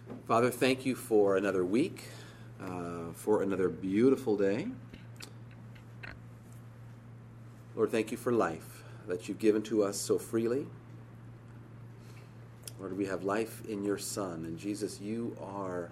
Father, thank you for another week, for another beautiful day. Lord, thank you for life that you've given to us so freely. Lord, we have life in your Son, and Jesus, you are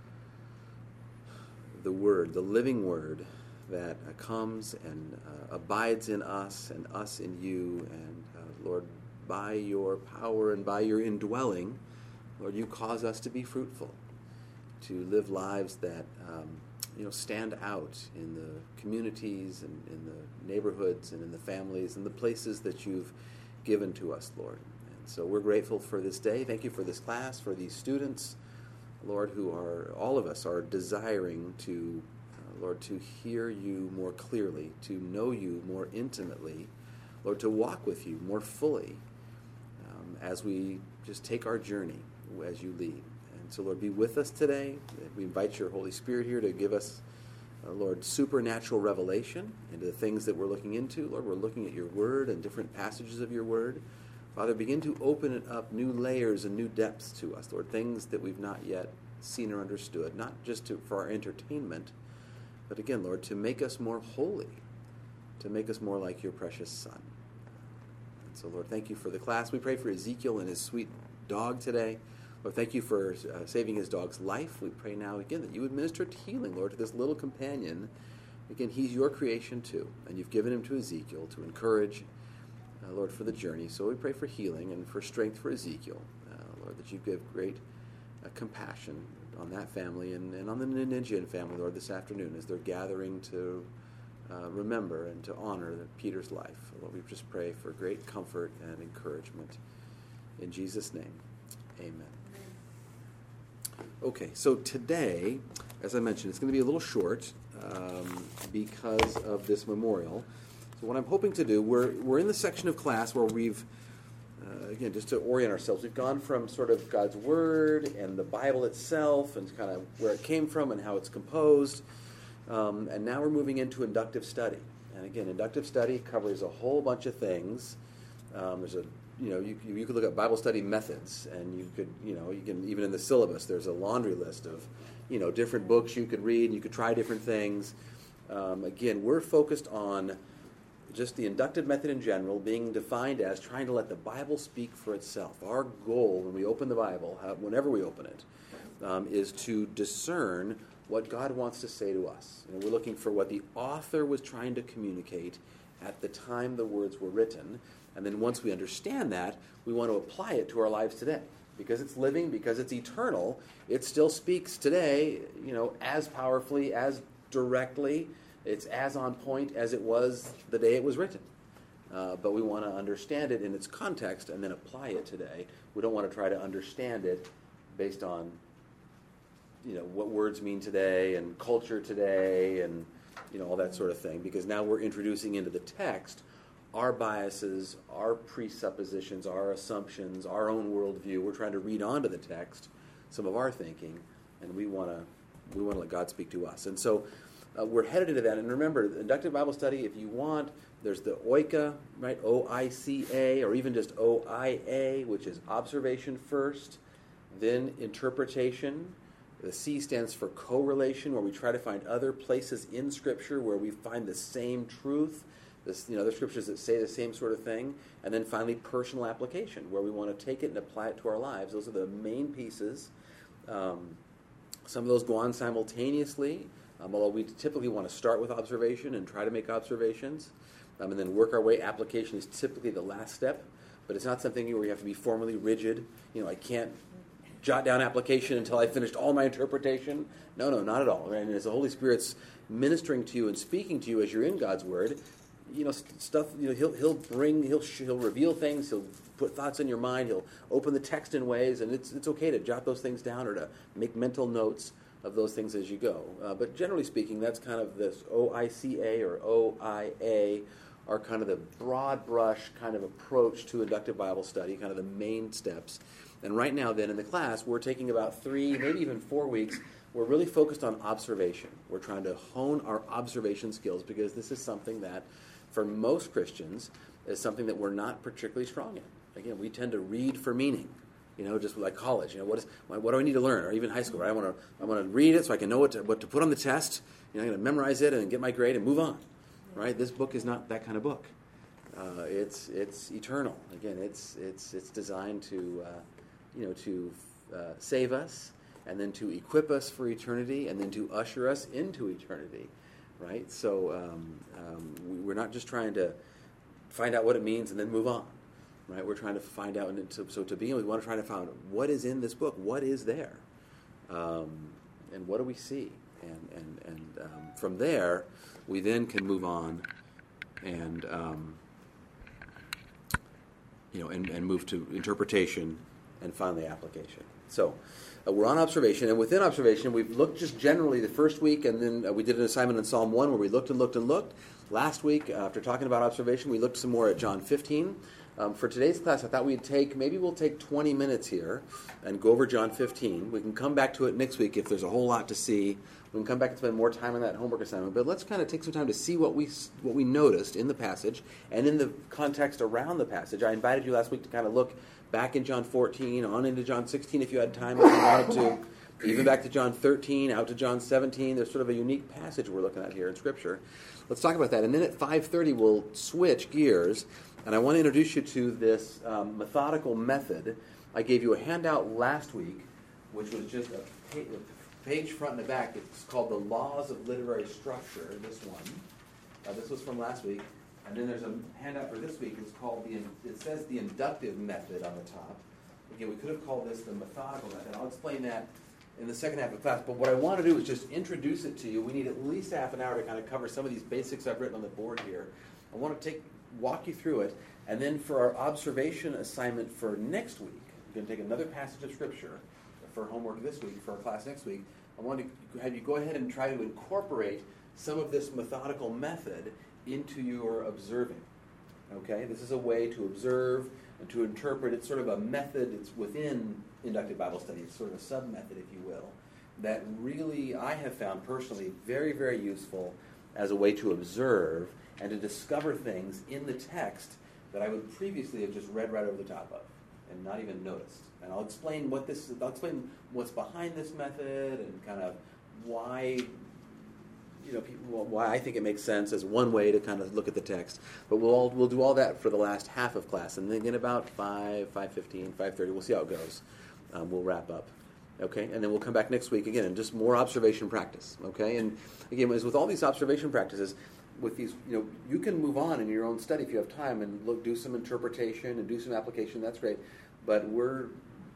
the Word, the living Word that comes and abides in us and us in you. And Lord, by your power and by your indwelling, Lord, you cause us to be fruitful, to live lives that stand out in the communities and in the neighborhoods and in the families and the places that you've given to us, Lord. And so we're grateful for this day. Thank you for this class, for these students, Lord, who are, all of us are desiring to, Lord, to hear you more clearly, to know you more intimately, Lord, to walk with you more fully as we just take our journey as you lead. And so, Lord, be with us today. We invite your Holy Spirit here to give us, Lord, supernatural revelation into the things that we're looking into. Lord, we're looking at your word and different passages of your word. Father, begin to open it up, new layers and new depths to us, Lord, things that we've not yet seen or understood, not just for our entertainment, but again, Lord, to make us more holy, to make us more like your precious Son. And so, Lord, thank you for the class. We pray for Ezekiel and his sweet dog today. Lord, thank you for saving his dog's life. We pray now, again, that you would minister healing, Lord, to this little companion. Again, he's your creation too, and you've given him to Ezekiel to encourage, Lord, for the journey. So we pray for healing and for strength for Ezekiel, Lord, that you give great compassion on that family and on the Ninijian family, Lord, this afternoon as they're gathering to remember and to honor Peter's life. Lord, we just pray for great comfort and encouragement. In Jesus' name, amen. Okay, so today, as I mentioned, it's going to be a little short because of this memorial. So what I'm hoping to do, we're in the section of class where we've, again, just to orient ourselves, we've gone from sort of God's Word and the Bible itself and kind of where it came from and how it's composed, and now we're moving into inductive study. And again, inductive study covers a whole bunch of things. You could look at Bible study methods, and you can, even in the syllabus, there's a laundry list of, different books you could read, and you could try different things. Again, we're focused on just the inductive method in general being defined as trying to let the Bible speak for itself. Our goal when we open the Bible, whenever we open it, is to discern what God wants to say to us. We're looking for what the author was trying to communicate at the time the words were written. And then once we understand that, we want to apply it to our lives today. Because it's living, because it's eternal, it still speaks today, as powerfully, as directly, it's as on point as it was the day it was written. But we want to understand it in its context and then apply it today. We don't want to try to understand it based on, what words mean today and culture today and, all that sort of thing. Because now we're introducing into the text our biases, our presuppositions, our assumptions, our own worldview. We're trying to read onto the text some of our thinking, and we want to let God speak to us. And so we're headed into that. And remember, inductive Bible study, if you want, there's the OICA, right? O-I-C-A, or even just O-I-A, which is observation first, then interpretation. The C stands for correlation, where we try to find other places in Scripture where we find the same truth. The scriptures that say the same sort of thing, and then finally personal application, where we want to take it and apply it to our lives. Those are the main pieces. Some of those go on simultaneously, although we typically want to start with observation and try to make observations, and then work our way. Application is typically the last step, but it's not something where you have to be formally rigid. I can't jot down application until I finished all my interpretation. No, not at all. And as the Holy Spirit's ministering to you and speaking to you as you're in God's Word, stuff. He'll reveal things. He'll put thoughts in your mind. He'll open the text in ways, and it's okay to jot those things down or to make mental notes of those things as you go. But generally speaking, that's kind of this OICA or OIA are kind of the broad brush kind of approach to inductive Bible study, kind of the main steps. And right now, then in the class, we're taking about 3, maybe even 4 weeks. We're really focused on observation. We're trying to hone our observation skills because this is something that, for most Christians, is something that we're not particularly strong in. Again, we tend to read for meaning. just like college. What do I need to learn, or even high school? Right? I want to read it so I can know what to put on the test. I'm going to memorize it and get my grade and move on. Right? This book is not that kind of book. It's eternal. Again, it's designed to save us, and then to equip us for eternity, and then to usher us into eternity. Right? So we're not just trying to find out what it means and then move on. Right? We're trying to find out, and so to begin with, we want to try to find out what is in this book, what is there, and what do we see, and from there we then can move on, and and move to interpretation, and finally application. So we're on observation, and within observation, we've looked just generally the first week, and then we did an assignment in Psalm 1 where we looked and looked and looked. Last week, after talking about observation, we looked some more at John 15. For today's class, I thought we'll take 20 minutes here and go over John 15. We can come back to it next week if there's a whole lot to see. We can come back and spend more time on that homework assignment. But let's kind of take some time to see what we noticed in the passage and in the context around the passage. I invited you last week to kind of look back in John 14, on into John 16 if you had time, if you wanted to, even back to John 13, out to John 17. There's sort of a unique passage we're looking at here in Scripture. Let's talk about that. And then at 5:30, we'll switch gears, and I want to introduce you to this methodical method. I gave you a handout last week, which was just a page front and back. It's called The Laws of Literary Structure, this one. This was from last week. And then there's a handout for this week. It's called it says the inductive method on the top. Again, we could have called this the methodical method. I'll explain that in the second half of class. But what I want to do is just introduce it to you. We need at least half an hour to kind of cover some of these basics I've written on the board here. I want to walk you through it. And then for our observation assignment for next week, we're going to take another passage of Scripture for homework this week, for our class next week. I want to have you go ahead and try to incorporate some of this methodical method into your observing. Okay? This is a way to observe and to interpret. It's sort of a method. It's within inductive Bible study. It's sort of a sub-method, if you will, that really I have found personally very, very useful as a way to observe and to discover things in the text that I would previously have just read right over the top of and not even noticed. And I'll explain I'll explain what's behind this method and kind of why why I think it makes sense as one way to kind of look at the text. But we'll do all that for the last half of class, and then about 5:15, 5:30, we'll see how it goes. We'll wrap up, okay? And then we'll come back next week again and just more observation practice, okay? And again, as with all these observation practices, with these, you can move on in your own study if you have time and do some interpretation and do some application. That's great, but we're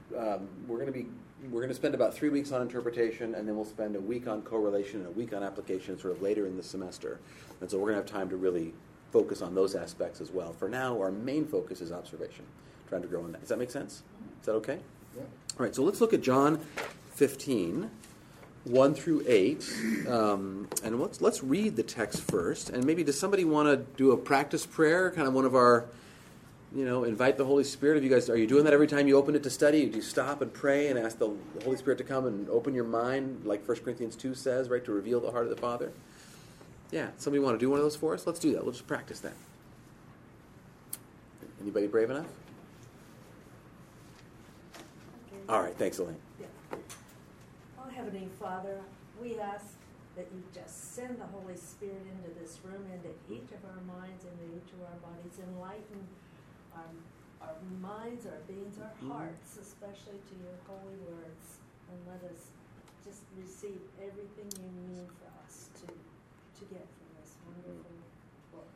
going to spend about 3 weeks on interpretation, and then we'll spend a week on correlation and a week on application sort of later in the semester. And so we're going to have time to really focus on those aspects as well. For now, our main focus is observation, trying to grow in that. Does that make sense? Is that okay? Yeah. All right, so let's look at John 15, 1 through 8. And let's read the text first. And maybe does somebody want to do a practice prayer, kind of one of our... invite the Holy Spirit. Are you doing that every time you open it to study? Do you stop and pray and ask the Holy Spirit to come and open your mind, like 1 Corinthians 2 says, right, to reveal the heart of the Father? Yeah, somebody want to do one of those for us? Let's do that. We'll just practice that. Anybody brave enough? Okay. All right, thanks, Elaine. Yeah. Oh, Heavenly Father, we ask that you just send the Holy Spirit into this room, into each of our minds, into each of our bodies, enlighten our minds, our beings, our hearts, especially to your holy words, and let us just receive everything you mean for us to get from this wonderful book.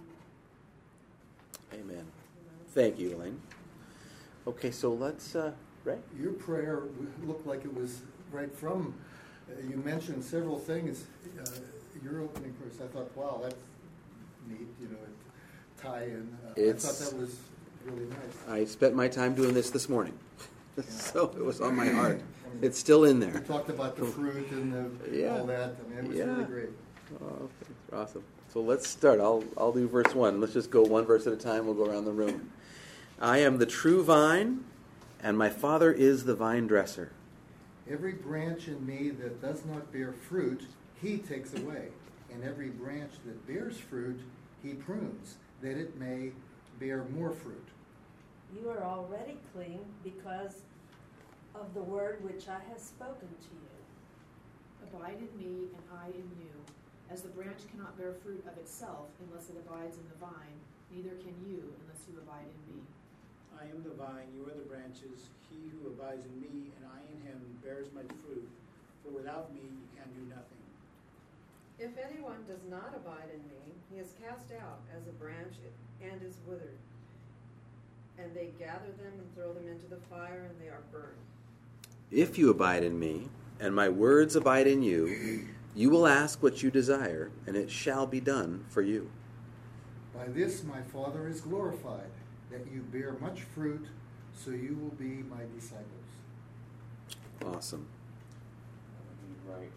Amen. Thank you, Elaine. Okay, so let's, Ray? Your prayer looked like it was right from, you mentioned several things. Your opening verse, I thought, wow, that's neat, tie-in. I thought that was really nice. I spent my time doing this morning, so it was on my heart. It's still in there. You talked about the fruit and all that. I mean, it was really great. Oh, okay. Awesome. So let's start. I'll do verse 1. Let's just go one verse at a time. We'll go around the room. I am the true vine, and my Father is the vine dresser. Every branch in me that does not bear fruit, he takes away. And every branch that bears fruit, he prunes, that it may bear more fruit. You are already clean because of the word which I have spoken to you. Abide in me, and I in you. As the branch cannot bear fruit of itself unless it abides in the vine, neither can you unless you abide in me. I am the vine, you are the branches. He who abides in me, and I in him, bears much fruit. For without me you can do nothing. If anyone does not abide in me, he is cast out as a branch and is withered. And they gather them and throw them into the fire, and they are burned. If you abide in me, and my words abide in you, you will ask what you desire, and it shall be done for you. By this my Father is glorified, that you bear much fruit, so you will be my disciples. Awesome. Right.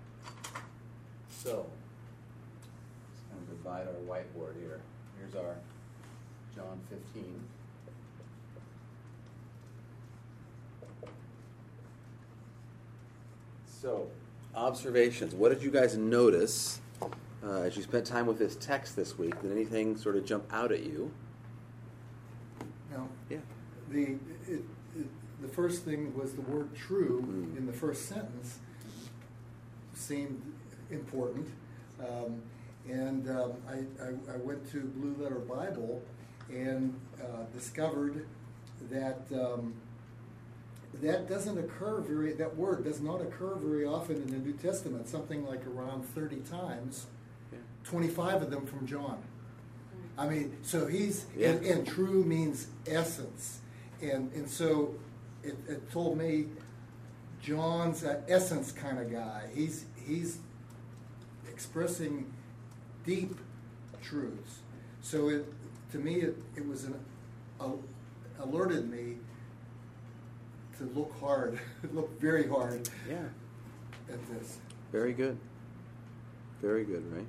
So, let's kind of divide our whiteboard here. Here's our John 15. So, observations. What did you guys notice as you spent time with this text this week? Did anything sort of jump out at you? Now, Yeah. the first thing was the word true in the first sentence seemed important. I went to Blue Letter Bible and discovered that that word does not occur very often in the New Testament, something like around 30 times, 25 of them from John. I mean, so and true means essence. And so it told me John's an essence kind of guy. He's expressing deep truths. So to me it was alerted me to look hard, look very hard at this. Very good. Very good, right?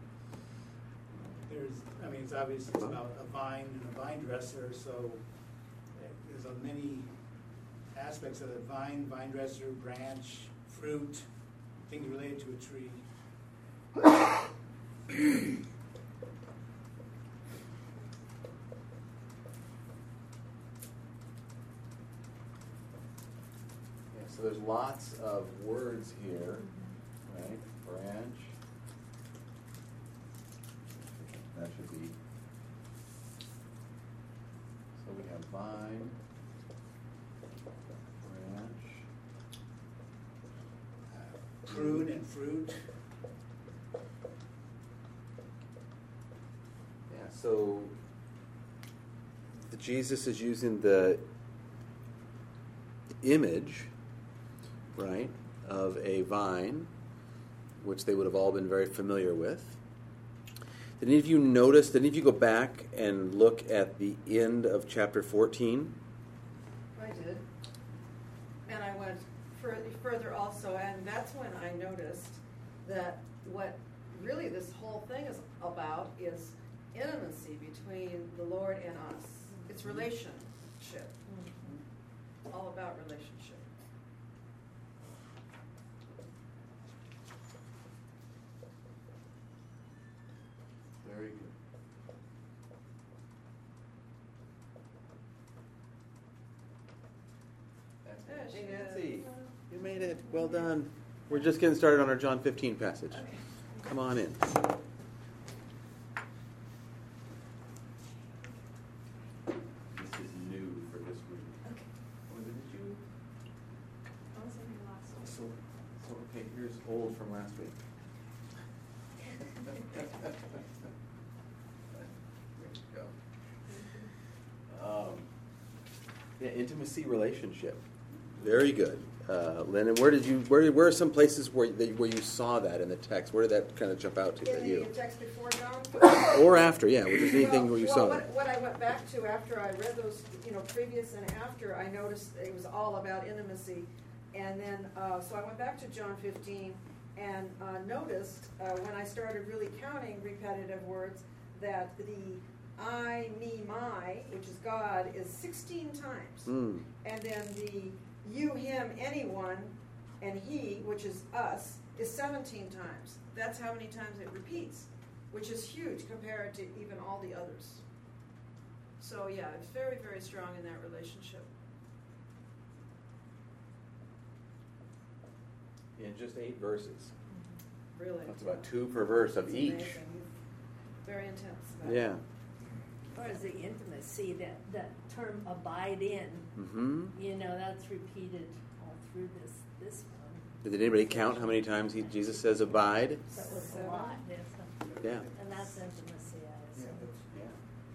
It's obvious it's about a vine and a vine dresser, so there's many aspects of the vine dresser, branch, fruit, things related to a tree. So there's lots of words here, right? Branch. That should be. So we have vine, branch, Prune and fruit. Yeah. So Jesus is using the image, right, of a vine, which they would have all been very familiar with. Did any of you notice, did any of you go back and look at the end of chapter 14? I did. And I went further also, and that's when I noticed that what really this whole thing is about is intimacy between the Lord and us. It's relationship. All about relationship. Very good. There she Hey, Nancy, is. you made it. Well done. We're just getting started on our John 15 passage. Okay. Come on in. This is new for this week. Okay. Did you? I was in here last week. So okay, here's old from last week. There you go. Intimacy relationship. Very good. Lynn, and where are some places where you saw that in the text? Where did that kind of jump out to In you? the text before John? Or after, yeah. Just anything where you saw that. What I went back to after I read those, previous and after, I noticed it was all about intimacy. And then, so I went back to John 15 and noticed when I started really counting repetitive words that the I, me, my, which is God, is 16 times. And then the you, him, anyone, and he, which is us, is 17 times. That's how many times it repeats, which is huge compared to even all the others. So yeah, it's very, very strong in that relationship. In just 8 verses. Really. That's about 2 per verse of It's each. amazing. Very intense. About Yeah. As far as the intimacy, that term abide in, Mm-hmm. that's repeated all through this one. Did anybody count how many times Jesus says abide? That was a 7. lot, yes. Yeah. And that's intimacy, I Yeah, assume. Yeah.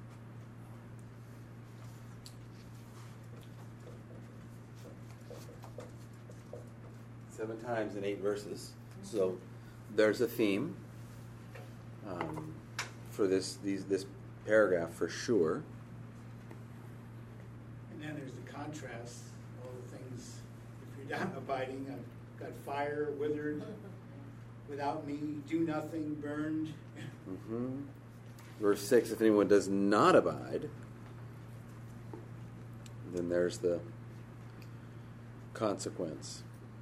7 times in 8 verses. So there's a theme for this paragraph for sure. And then there's the contrast, all the things, if you're not abiding, I've got fire, withered, without me, do nothing, burned. Mm-hmm. Verse 6, if anyone does not abide, then there's the consequence.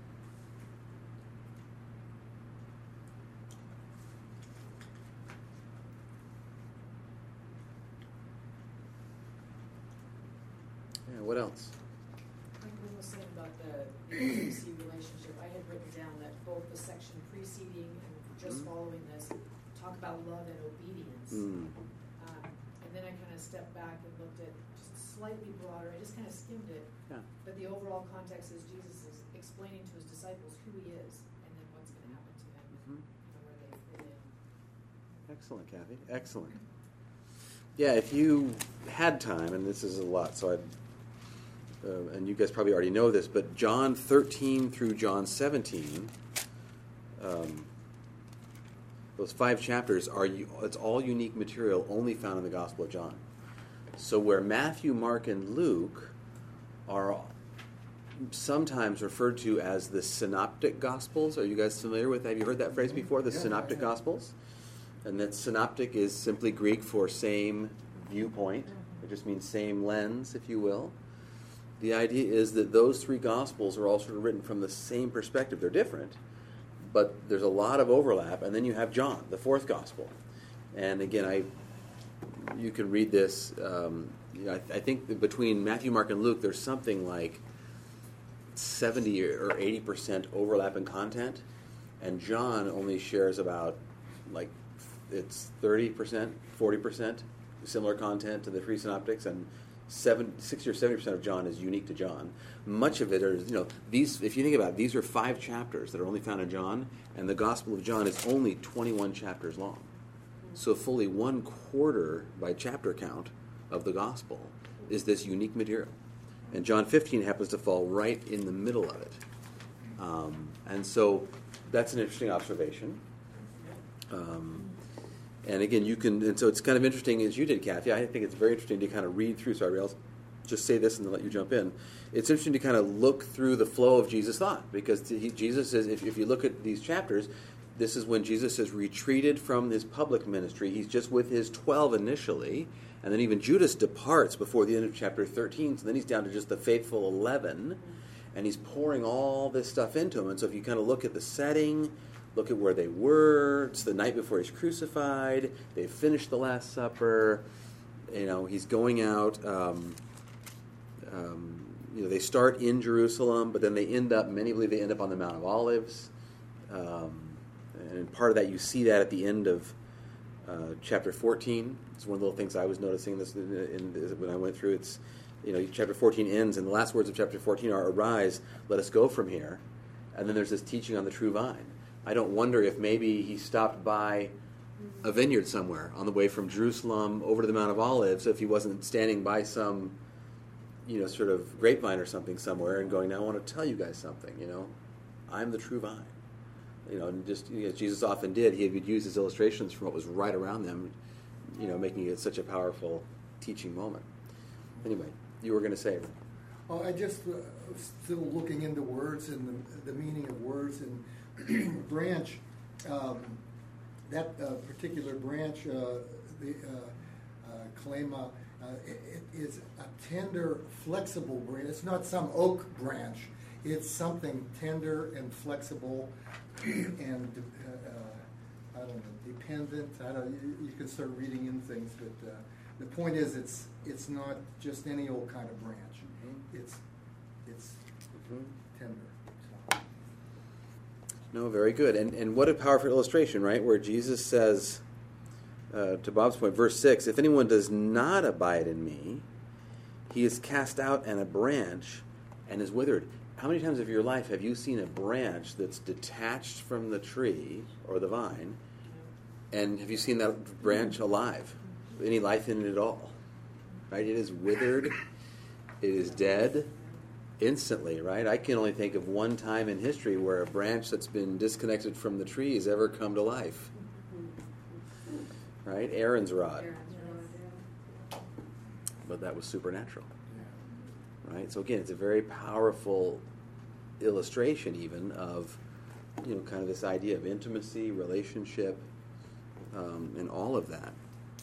Yeah, what else? Like we were saying about the intimacy relationship, I had written down that both the section preceding and just following this talk about love and obedience. And then I kind of stepped back and looked at just slightly broader. I just kind of skimmed it. Yeah. But the overall context is Jesus is explaining to his disciples who he is and then what's going to happen to him and where they fit in. Excellent, Kathy. Excellent. Yeah, if you had time, and this is a lot, so and you guys probably already know this, but John 13 through John 17, those 5 chapters it's all unique material only found in the Gospel of John. So where Matthew, Mark, and Luke are sometimes referred to as the synoptic Gospels. Are you guys familiar with that? Have you heard that phrase before, the synoptic Gospels? And that synoptic is simply Greek for same viewpoint. It just means same lens, if you will. The idea is that those 3 Gospels are all sort of written from the same perspective. They're different, but there's a lot of overlap. And then you have John, the 4th Gospel. And again, you can read this. I think that between Matthew, Mark, and Luke, there's something like 70 or 80% overlap in content. And John only shares about it's 30%, 40% similar content to the 3 synoptics, and 60 or 70% of John is unique to John. Much of it is, these. If you think about it, these are 5 chapters that are only found in John, and the Gospel of John is only 21 chapters long. So fully 1/4 by chapter count of the Gospel is this unique material. And John 15 happens to fall right in the middle of it. And so that's an interesting observation. And again, so it's kind of interesting, as you did, Kathy. I think it's very interesting to kind of read through. Sorry, I'll just say this and then let you jump in. It's interesting to kind of look through the flow of Jesus' thought, because Jesus says, if you look at these chapters, this is when Jesus has retreated from his public ministry. He's just with his 12 initially, and then even Judas departs before the end of chapter 13, so then he's down to just the faithful 11, and he's pouring all this stuff into them. And so if you kind of look at the setting, look at where they were. It's the night before he's crucified. They've finished the Last Supper. He's going out. They start in Jerusalem, but then many believe they end up on the Mount of Olives. And part of that, you see that at the end of chapter 14. It's one of the little things I was noticing when I went through. It's, chapter 14 ends, and the last words of chapter 14 are, "Arise, let us go from here." And then there's this teaching on the true vine. I don't wonder if maybe he stopped by a vineyard somewhere on the way from Jerusalem over to the Mount of Olives, if he wasn't standing by some, sort of grapevine or something somewhere and going, "Now I want to tell you guys something, I'm the true vine." And just as Jesus often did, he would use his illustrations from what was right around them, making it such a powerful teaching moment. Anyway, you were going to say. Oh, I just still looking into words and the meaning of words and branch. That particular branch, the kalema, it is a tender, flexible branch. It's not some oak branch. It's something tender and flexible and I don't know, dependent. I don't. You can start reading in things, but the point is, it's not just any old kind of branch. It's tender. So. No, very good. And what a powerful illustration, right? Where Jesus says, to Bob's point, verse 6, if anyone does not abide in me, he is cast out and a branch and is withered. How many times of your life have you seen a branch that's detached from the tree or the vine, and have you seen that branch alive? Any life in it at all? Right? It is withered. It is dead instantly, right? I can only think of one time in history where a branch that's been disconnected from the tree has ever come to life. Right? Aaron's rod. But that was supernatural. Right? So again, it's a very powerful illustration even of, kind of this idea of intimacy, relationship, and all of that.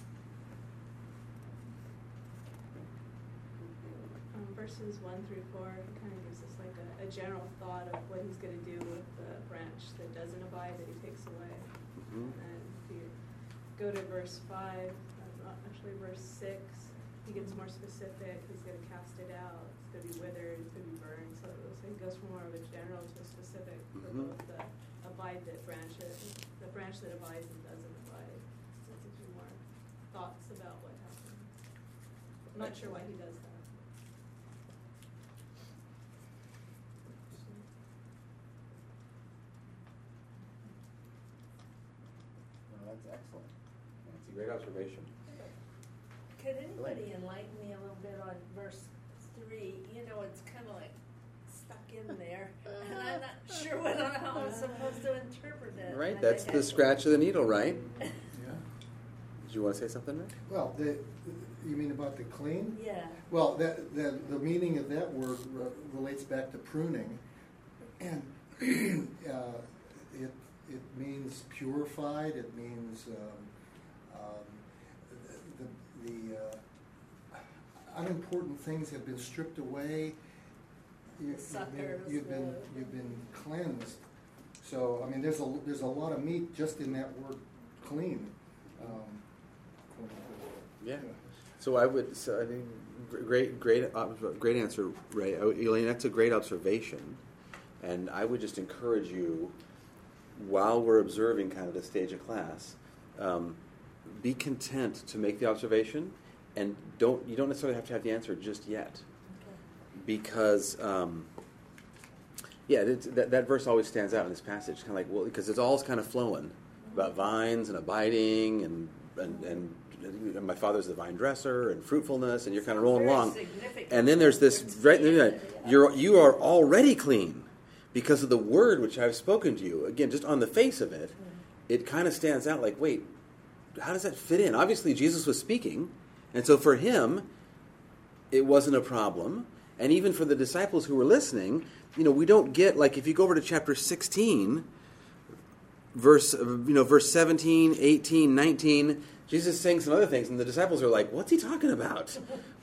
Verses 1 through 4 kind of gives us like a general thought of what he's going to do with the branch that doesn't abide, that he takes away. Mm-hmm. And if you go to verse 5, actually verse 6, he gets more specific. He's going to cast it out. It's going to be withered. It's going to be burned. So it goes from more of a general to a specific for both the abide that branches, the branch that abides and doesn't abide. So it gives you more thoughts about what happens. I'm not sure why he does that. That's excellent. That's a great observation. Could anybody enlighten me a little bit on verse 3? It's kind of like stuck in there, and I'm not sure how I'm supposed to interpret it. Right, that's the scratch of the needle, right? Yeah. Did you want to say something, Rick? Well, you mean about the clean? Yeah. Well, the meaning of that word relates back to pruning, and it means purified. It means the unimportant things have been stripped away. You've been cleansed. So I mean, there's a lot of meat just in that word clean. Yeah. So I think great answer, Ray. Elaine, that's a great observation, and I would just encourage you, while we're observing kind of the stage of class, be content to make the observation, and you don't necessarily have to have the answer just yet, because that verse always stands out in this passage, kind of like, well, because it's all kind of flowing about vines and abiding and my father's the vine dresser and fruitfulness, and you're kind of rolling along, and then there's this you are already clean because of the word which I've spoken to you. Again, just on the face of it, it kind of stands out like, wait, how does that fit in? Obviously, Jesus was speaking, and so for him, it wasn't a problem. And even for the disciples who were listening, we don't get, like, if you go over to chapter 16, verse 17, 18, 19, Jesus is saying some other things, and the disciples are like, what's he talking about?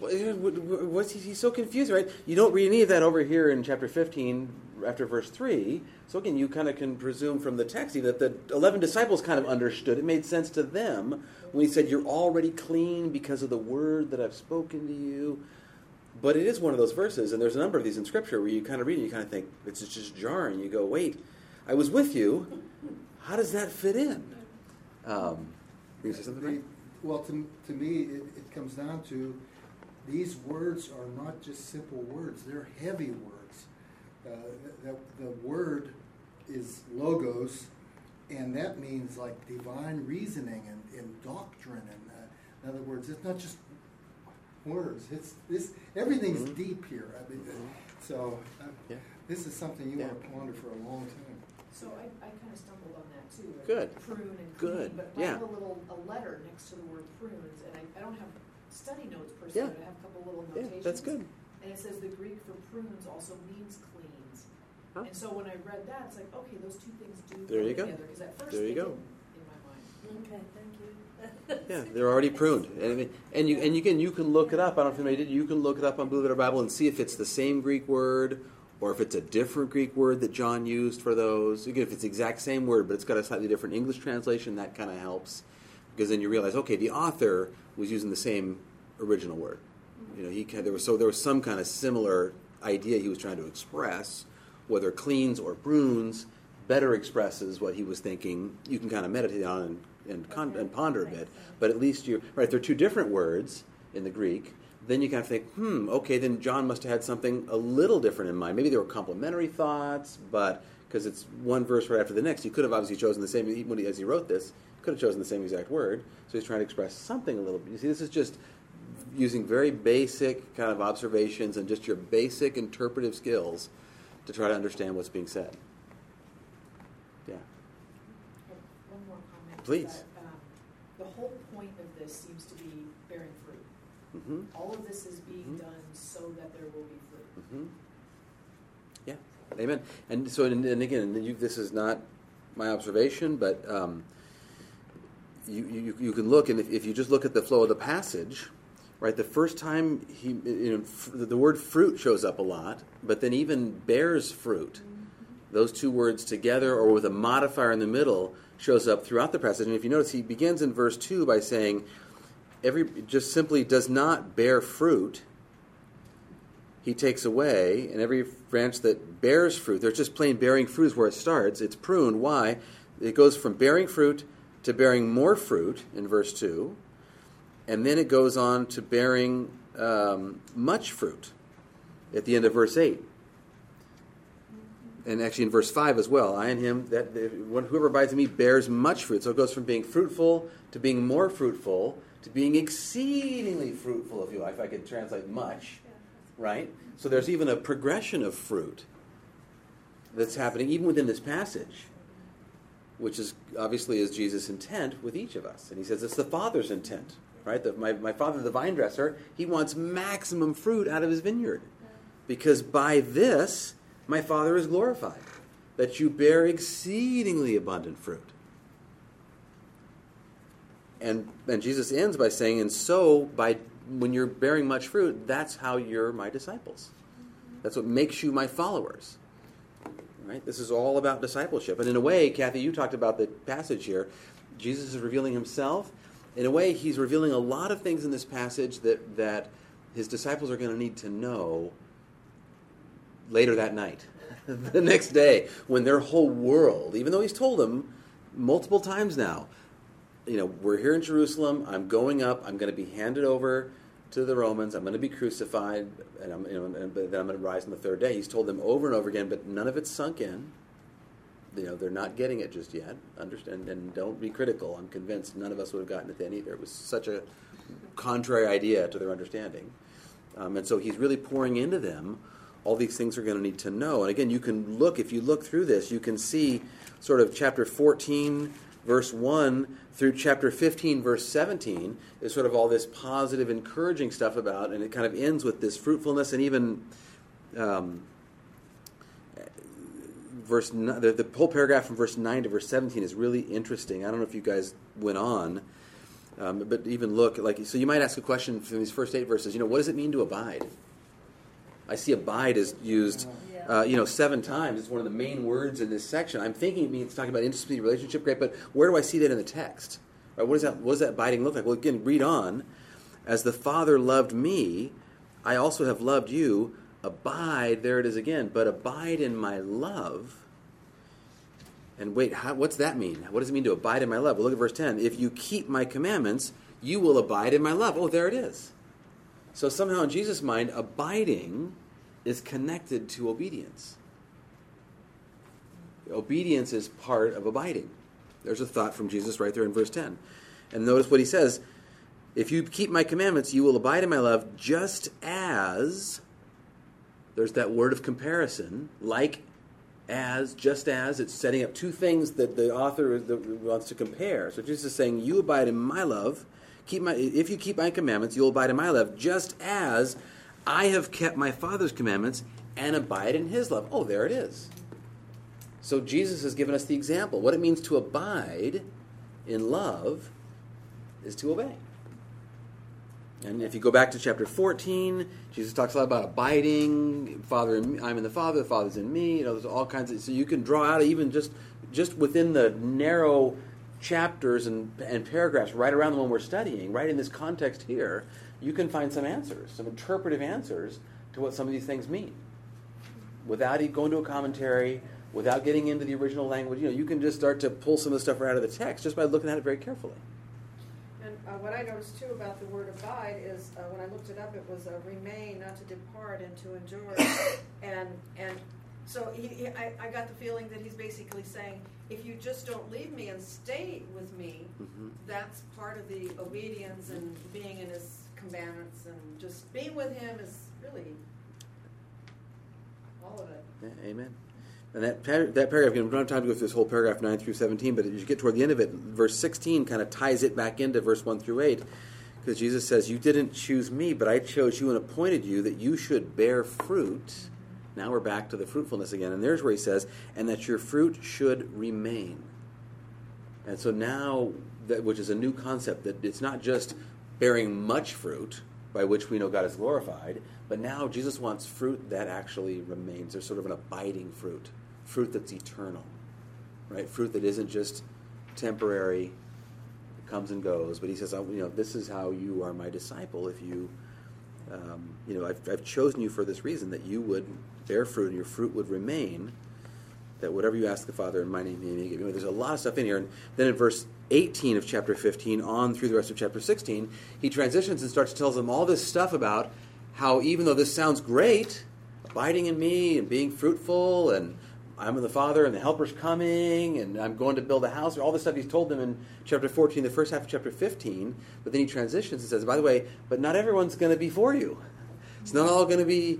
He's so confused, right? You don't read any of that over here in chapter 15 after verse 3. So again, you kind of can presume from the text even that the 11 disciples kind of understood. It made sense to them when he said, you're already clean because of the word that I've spoken to you. But it is one of those verses, and there's a number of these in Scripture where you kind of read it and you kind of think, it's just jarring. You go, wait, I was with you. How does that fit in? You say something, right? Well, to me, it comes down to these words are not just simple words. They're heavy words. The word is logos, and that means like divine reasoning and doctrine. And in other words, it's not just words. Everything's deep here. I mean, this is something you want to ponder for a long time. So I kind of stumbled on that too. Good. Prune and Good. clean. But I have a letter next to the word prunes, and I don't have study notes per se, but I have a couple little notations. Yeah, that's good. And it says the Greek for prunes also means cleans. Huh? And so when I read that, it's like, okay, those two things do go together. Because at first they didn't in my mind. Okay, thank you. Yeah, they're already pruned, and you can look it up. I don't know if anybody did. You can look it up on Blue Letter Bible and see if it's the same Greek word or if it's a different Greek word that John used for those. Again, if it's the exact same word but it's got a slightly different English translation, that kind of helps. because then you realize, okay, the author was using the same original word. You know, there was some kind of similar idea he was trying to express, whether cleans or prunes better expresses what he was thinking. You can kind of meditate on and ponder a bit, but at least they're two different words in the Greek. Then you kind of think, okay, then John must have had something a little different in mind. Maybe there were complementary thoughts, but because it's one verse right after the next, he could have obviously chosen the same, as he wrote this, could have chosen the same exact word, so he's trying to express something a little bit. You see, this is just using very basic kind of observations and just your basic interpretive skills to try to understand what's being said. Yeah. One more comment. Please. The whole point of this seems to be bearing fruit. Mm-hmm. All of this is being done so that there will be fruit. Mm-hmm. Yeah, amen. And so, and again, this is not my observation, but you can look, and if you just look at the flow of the passage, right? The first time the word fruit shows up a lot, but then even bears fruit. Those two words together, or with a modifier in the middle, shows up throughout the passage. And if you notice, he begins in verse 2 by saying, just simply does not bear fruit, he takes away, and every branch that bears fruit, there's just plain bearing fruit is where it starts. It's pruned. Why? It goes from bearing fruit to bearing more fruit in verse 2, and then it goes on to bearing much fruit at the end of verse 8. And actually in verse 5 as well, I and him, whoever abides in me bears much fruit. So it goes from being fruitful to being more fruitful to being exceedingly fruitful, if I could translate much, right? So there's even a progression of fruit that's happening even within this passage, which is obviously is Jesus' intent with each of us. And he says it's the Father's intent, right? My Father, the vine dresser, he wants maximum fruit out of his vineyard. Because by this, my Father is glorified, that you bear exceedingly abundant fruit. And Jesus ends by saying, and so, when you're bearing much fruit, that's how you're my disciples. That's what makes you my followers. Right? This is all about discipleship. And in a way, Kathy, you talked about the passage here. Jesus is revealing himself. In a way, he's revealing a lot of things in this passage that his disciples are going to need to know later that night. The next day, when their whole world, even though he's told them multiple times now, we're here in Jerusalem, I'm going up, I'm going to be handed over to the Romans, I'm going to be crucified, and then I'm going to rise on the third day. He's told them over and over again, but none of it's sunk in. They're not getting it just yet. Understand, and don't be critical. I'm convinced none of us would have gotten it then either. It was such a contrary idea to their understanding. And so he's really pouring into them all these things are going to need to know. And again, if you look through this, you can see sort of chapter 14, verse 1 through chapter 15, verse 17 is sort of all this positive, encouraging stuff about, and it kind of ends with this fruitfulness, and even the whole paragraph from verse 9 to verse 17 is really interesting. I don't know if you guys went on, but even look, so you might ask a question from these first 8 verses, what does it mean to abide? I see abide is used 7 times. It's one of the main words in this section. I'm thinking it means talking about intimacy, relationship, great, but where do I see that in the text? Right, what does that abiding look like? Well, again, read on. As the Father loved me, I also have loved you. Abide, there it is again, but abide in my love. And wait, what's that mean? What does it mean to abide in my love? Well, look at verse 10. If you keep my commandments, you will abide in my love. Oh, there it is. So somehow in Jesus' mind, abiding is connected to obedience. Obedience is part of abiding. There's a thought from Jesus right there in verse 10. And notice what he says. If you keep my commandments, you will abide in my love, just as, there's that word of comparison, like as, just as, it's setting up two things that the author wants to compare. So Jesus is saying, you abide in my love, if you keep my commandments, you'll abide in my love, just as I have kept my Father's commandments and abide in his love. Oh, there it is. So Jesus has given us the example. What it means to abide in love is to obey. And if you go back to chapter 14, Jesus talks a lot about abiding. I'm in the Father's in me. There's all kinds of. So you can draw out even just within the narrow chapters and paragraphs right around the one we're studying, right in this context here, you can find some answers, some interpretive answers to what some of these things mean. Without going to a commentary, without getting into the original language, you can just start to pull some of the stuff right out of the text just by looking at it very carefully. And what I noticed too about the word abide is when I looked it up, it was remain, not to depart, and to endure. and so I got the feeling that he's basically saying, if you just don't leave me and stay with me, that's part of the obedience and being in his commandments, and just being with him is really all of it. Yeah, amen. And that paragraph, we don't have time to go through this whole paragraph 9 through 17, but as you get toward the end of it, verse 16 kind of ties it back into verse 1 through 8, because Jesus says, you didn't choose me, but I chose you and appointed you that you should bear fruit. Now we're back to the fruitfulness again, and there's where he says, and that your fruit should remain. And so now, which is a new concept, that it's not just bearing much fruit, by which we know God is glorified, but now Jesus wants fruit that actually remains. There's sort of an abiding fruit that's eternal, right? Fruit that isn't just temporary, it comes and goes, but he says, this is how you are my disciple. If you, I've chosen you for this reason, that you would bear fruit and your fruit would remain, that whatever you ask the Father in my name, he may give you. There's a lot of stuff in here. And then in verse 18 of chapter 15 on through the rest of chapter 16, he transitions and starts to tell them all this stuff about how even though this sounds great, abiding in me and being fruitful, and I'm in the Father and the Helper's coming, and I'm going to build a house, all this stuff he's told them in chapter 14, the first half of chapter 15, but then he transitions and says, by the way, but not everyone's going to be for you. It's not all going to be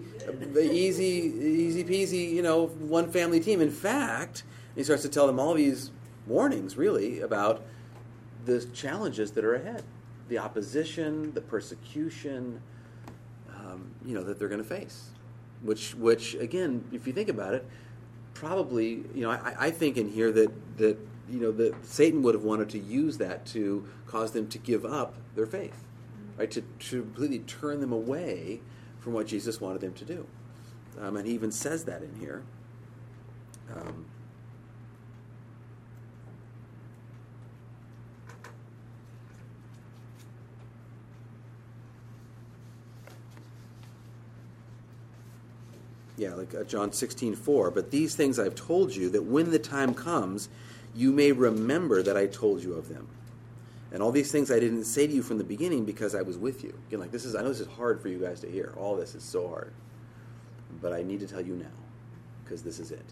easy peasy, one family team. In fact, he starts to tell them all these warnings, really, about the challenges that are ahead, the opposition, the persecution, that they're going to face. Which again, if you think about it, probably, I think in here that Satan would have wanted to use that to cause them to give up their faith, right? To completely turn them away from what Jesus wanted them to do. And he even says that in here. Like John 16:4. But these things I've told you, that when the time comes, you may remember that I told you of them. And all these things I didn't say to you from the beginning because I was with you. Again, I know this is hard for you guys to hear. All this is so hard. But I need to tell you now, because this is it.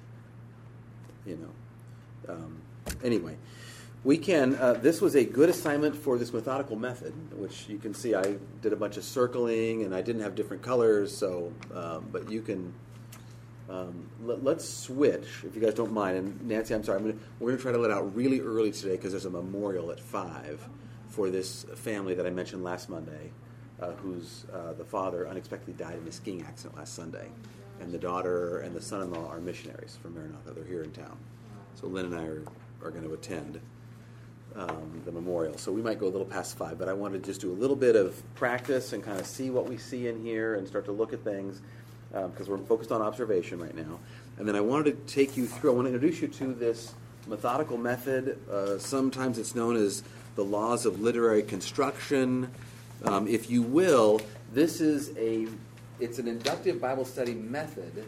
Anyway, we can, this was a good assignment for this methodical method, which you can see I did a bunch of circling, and I didn't have different colors, so, but you can, let's switch, if you guys don't mind. And Nancy, I'm sorry, we're going to try to let out really early today because there's a memorial at 5 for this family that I mentioned last Monday, whose the father unexpectedly died in a skiing accident last Sunday. And the daughter and the son-in-law are missionaries from Maranatha. They're here in town. So Lynn and I are going to attend the memorial. So we might go a little past 5, but I wanted to just do a little bit of practice and kind of see what we see in here and start to look at things, because we're focused on observation right now. And then I wanted to take you through, I want to introduce you to this methodical method. Sometimes it's known as the laws of literary construction. If you will, this is it's an inductive Bible study method.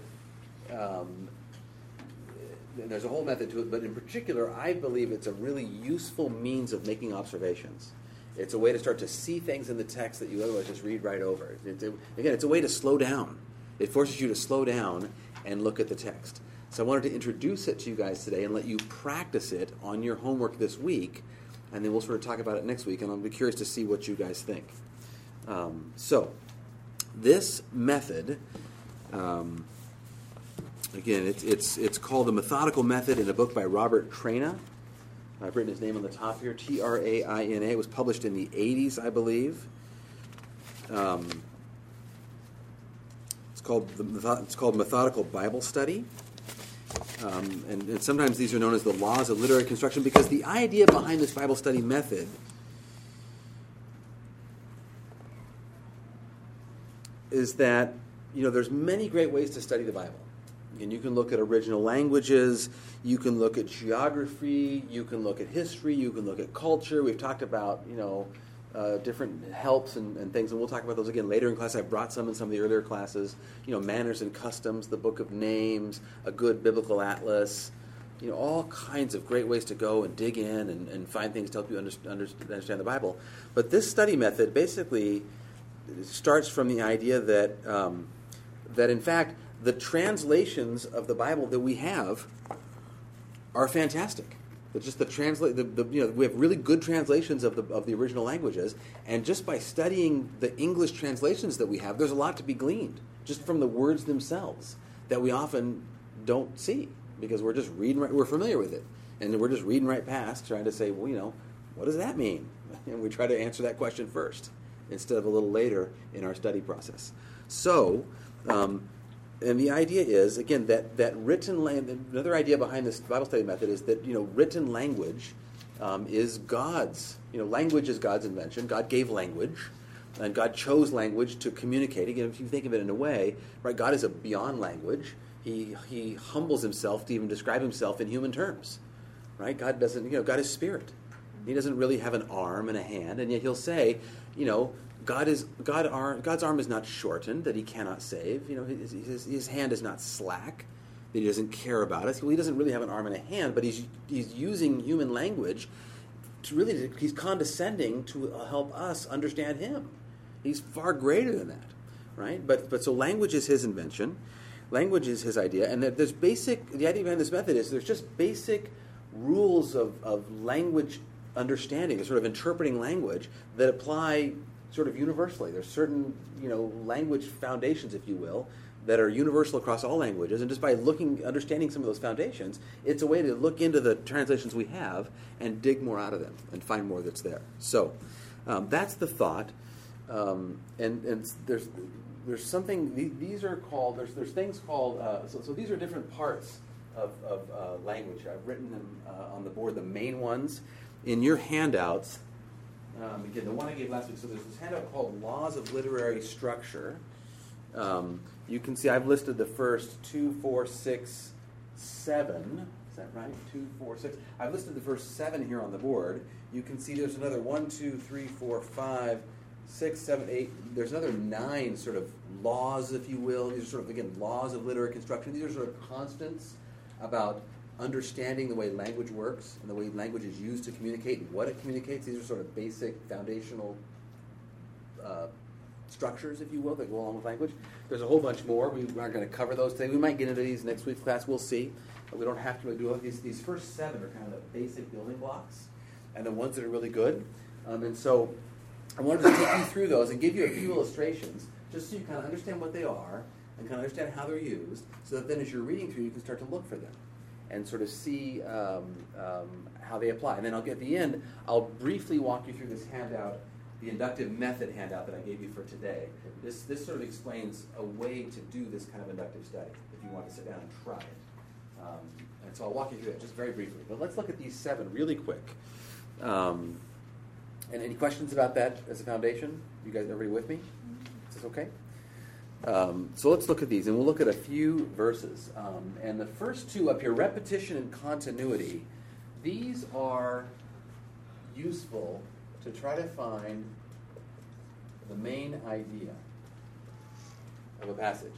There's a whole method to it, but in particular, I believe it's a really useful means of making observations. It's a way to start to see things in the text that you otherwise just read right over. It's a way to slow down. It forces you to slow down and look at the text. So I wanted to introduce it to you guys today and let you practice it on your homework this week, and then we'll sort of talk about it next week, and I'll be curious to see what you guys think. So this method, again, it's called the Methodical Method in a book by Robert Traina. I've written his name on the top here, Traina. It was published in the 80s, I believe. It's called Methodical Bible Study. And sometimes these are known as the laws of literary construction, because the idea behind this Bible study method is that, there's many great ways to study the Bible. And you can look at original languages, you can look at geography, you can look at history, you can look at culture. We've talked about, different helps and things, and we'll talk about those again later in class. I brought some in some of the earlier classes. Manners and customs, the Book of Names, a good biblical atlas, all kinds of great ways to go and dig in and find things to help you understand the Bible. But this study method basically starts from the idea that in fact, the translations of the Bible that we have are fantastic. It's just we have really good translations of the original languages, and just by studying the English translations that we have, there's a lot to be gleaned just from the words themselves that we often don't see because we're just reading. We're familiar with it, and we're just reading right past, trying to say, well, what does that mean? And we try to answer that question first instead of a little later in our study process. So. And the idea is, again, that written language, another idea behind this Bible study method is that, written language is God's. Language is God's invention. God gave language, and God chose language to communicate. Again, if you think of it in a way, right, God is beyond language. He humbles himself to even describe himself in human terms, right? God doesn't, God is spirit. He doesn't really have an arm and a hand, and yet he'll say, God's arm is not shortened, that he cannot save. His hand is not slack, that he doesn't care about us. Well, he doesn't really have an arm and a hand, but he's using human language he's condescending to help us understand him. He's far greater than that, right? But so language is his invention. Language is his idea, and that the idea behind this method is there's just basic rules of language understanding, the sort of interpreting language that apply sort of universally. There's certain, language foundations, if you will, that are universal across all languages. And just by understanding some of those foundations, it's a way to look into the translations we have and dig more out of them and find more that's there. So that's the thought. And there's something. These are called. There's things called. So these are different parts of language. I've written them on the board. The main ones in your handouts. Again, the one I gave last week. So there's this handout called Laws of Literary Structure. You can see I've listed the first 2, 4, 6, 7. Is that right? 2, 4, 6. I've listed the first 7 here on the board. You can see there's another 1, 2, 3, 4, 5, 6, 7, 8. There's another 9 sort of laws, if you will. These are sort of, again, laws of literary construction. These are sort of constants about understanding the way language works and the way language is used to communicate and what it communicates. These are sort of basic foundational structures, if you will, that go along with language. There's a whole bunch more. We aren't going to cover those today. We might get into these next week's class. We'll see. But we don't have to do all these. These first 7 are kind of the basic building blocks and the ones that are really good. And so I wanted to take you through those and give you a few illustrations just so you kind of understand what they are and kind of understand how they're used so that then as you're reading through, you can start to look for them and sort of see how they apply. And then at the end, I'll briefly walk you through this handout, the inductive method handout that I gave you for today. This sort of explains a way to do this kind of inductive study if you want to sit down and try it. And so I'll walk you through that just very briefly. But let's look at these 7 really quick. And any questions about that as a foundation? You guys, everybody with me? Is this okay? So let's look at these, and we'll look at a few verses. And the first 2 up here, repetition and continuity, these are useful to try to find the main idea of a passage.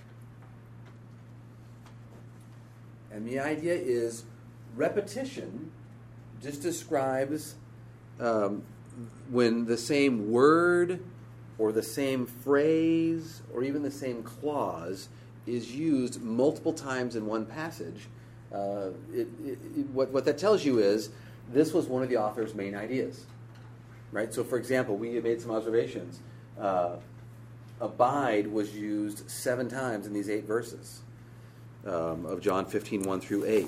And the idea is repetition just describes when the same word or the same phrase or even the same clause is used multiple times in one passage. What that tells you is this was one of the author's main ideas. Right? So, for example, we made some observations. Abide was used 7 times in these 8 verses of John 15, 1 through 8.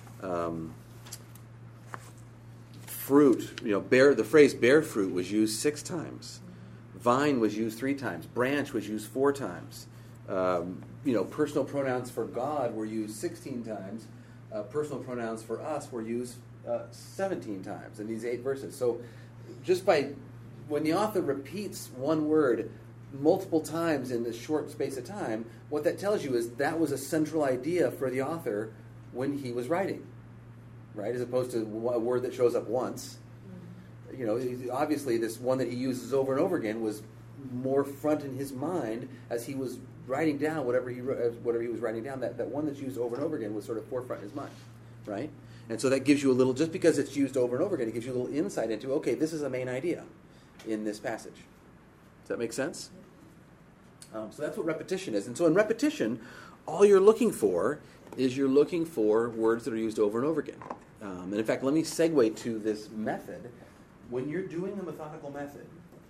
Fruit, the phrase bear fruit was used 6 times. Vine was used 3 times. Branch was used 4 times. Personal pronouns for God were used 16 times. Personal pronouns for us were used 17 times in these 8 verses. So just when the author repeats one word multiple times in this short space of time, what that tells you is that was a central idea for the author when he was writing, right? As opposed to a word that shows up once. You know, obviously this one that he uses over and over again was more front in his mind as he was writing down whatever he was writing down. That one that's used over and over again was sort of forefront in his mind, right? And so that gives you a little, just because it's used over and over again, it gives you a little insight into, okay, this is the main idea in this passage. Does that make sense? So that's what repetition is. And so in repetition, all you're looking for is words that are used over and over again. And in fact, let me segue to this method. When you're doing the methodical method,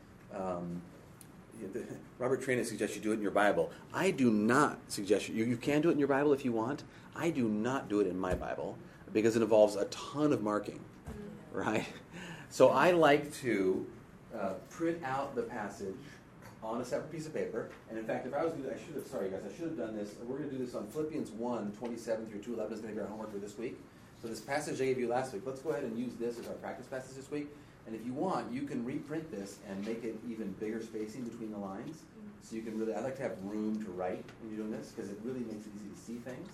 Robert Traina suggests you do it in your Bible. I do not suggest you can do it in your Bible if you want. I do not do it in my Bible because it involves a ton of marking, right? So I like to print out the passage on a separate piece of paper. And in fact, if I was going to, I should have done this. We're going to do this on Philippians 1, 27 through 2:11 is going to be our homework for this week. So this passage I gave you last week, let's go ahead and use this as our practice passage this week. And if you want, you can reprint this and make it even bigger spacing between the lines. So you can really, I like to have room to write when you're doing this because it really makes it easy to see things.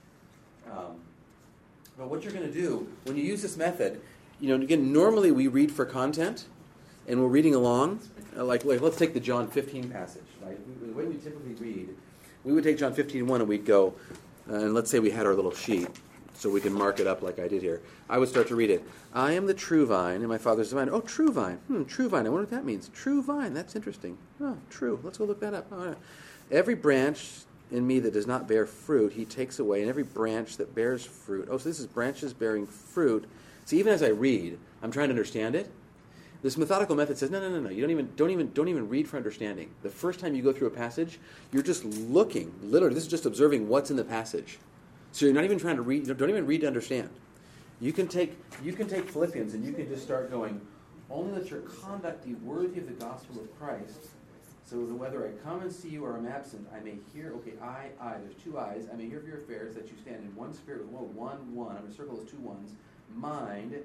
But what you're going to do, when you use this method, you know, again, normally we read for content and we're reading along. Like let's take the John 15 passage, right? The way we typically read, we would take John 15:1 and we'd go, and let's say we had our little sheet, so we can mark it up like I did here. I would start to read it. I am the true vine, and my Father's the vine. Oh, true vine. True vine. I wonder what that means. True vine. That's interesting. Oh, true. Let's go look that up. Oh, yeah. Every branch in me that does not bear fruit, he takes away, and every branch that bears fruit. Oh, so this is branches bearing fruit. See, even as I read, I'm trying to understand it. This methodical method says, no. You don't even read for understanding. The first time you go through a passage, you're just looking. Literally, this is just observing what's in the passage. So you're not even trying to read. Don't even read to understand. You can take Philippians and you can just start going. Only let your conduct be worthy of the gospel of Christ, so that whether I come and see you or I'm absent, I may hear. Okay, I. There's two I's. I may hear of your affairs, that you stand in one spirit with one. I'm going to circle those two ones. Mind.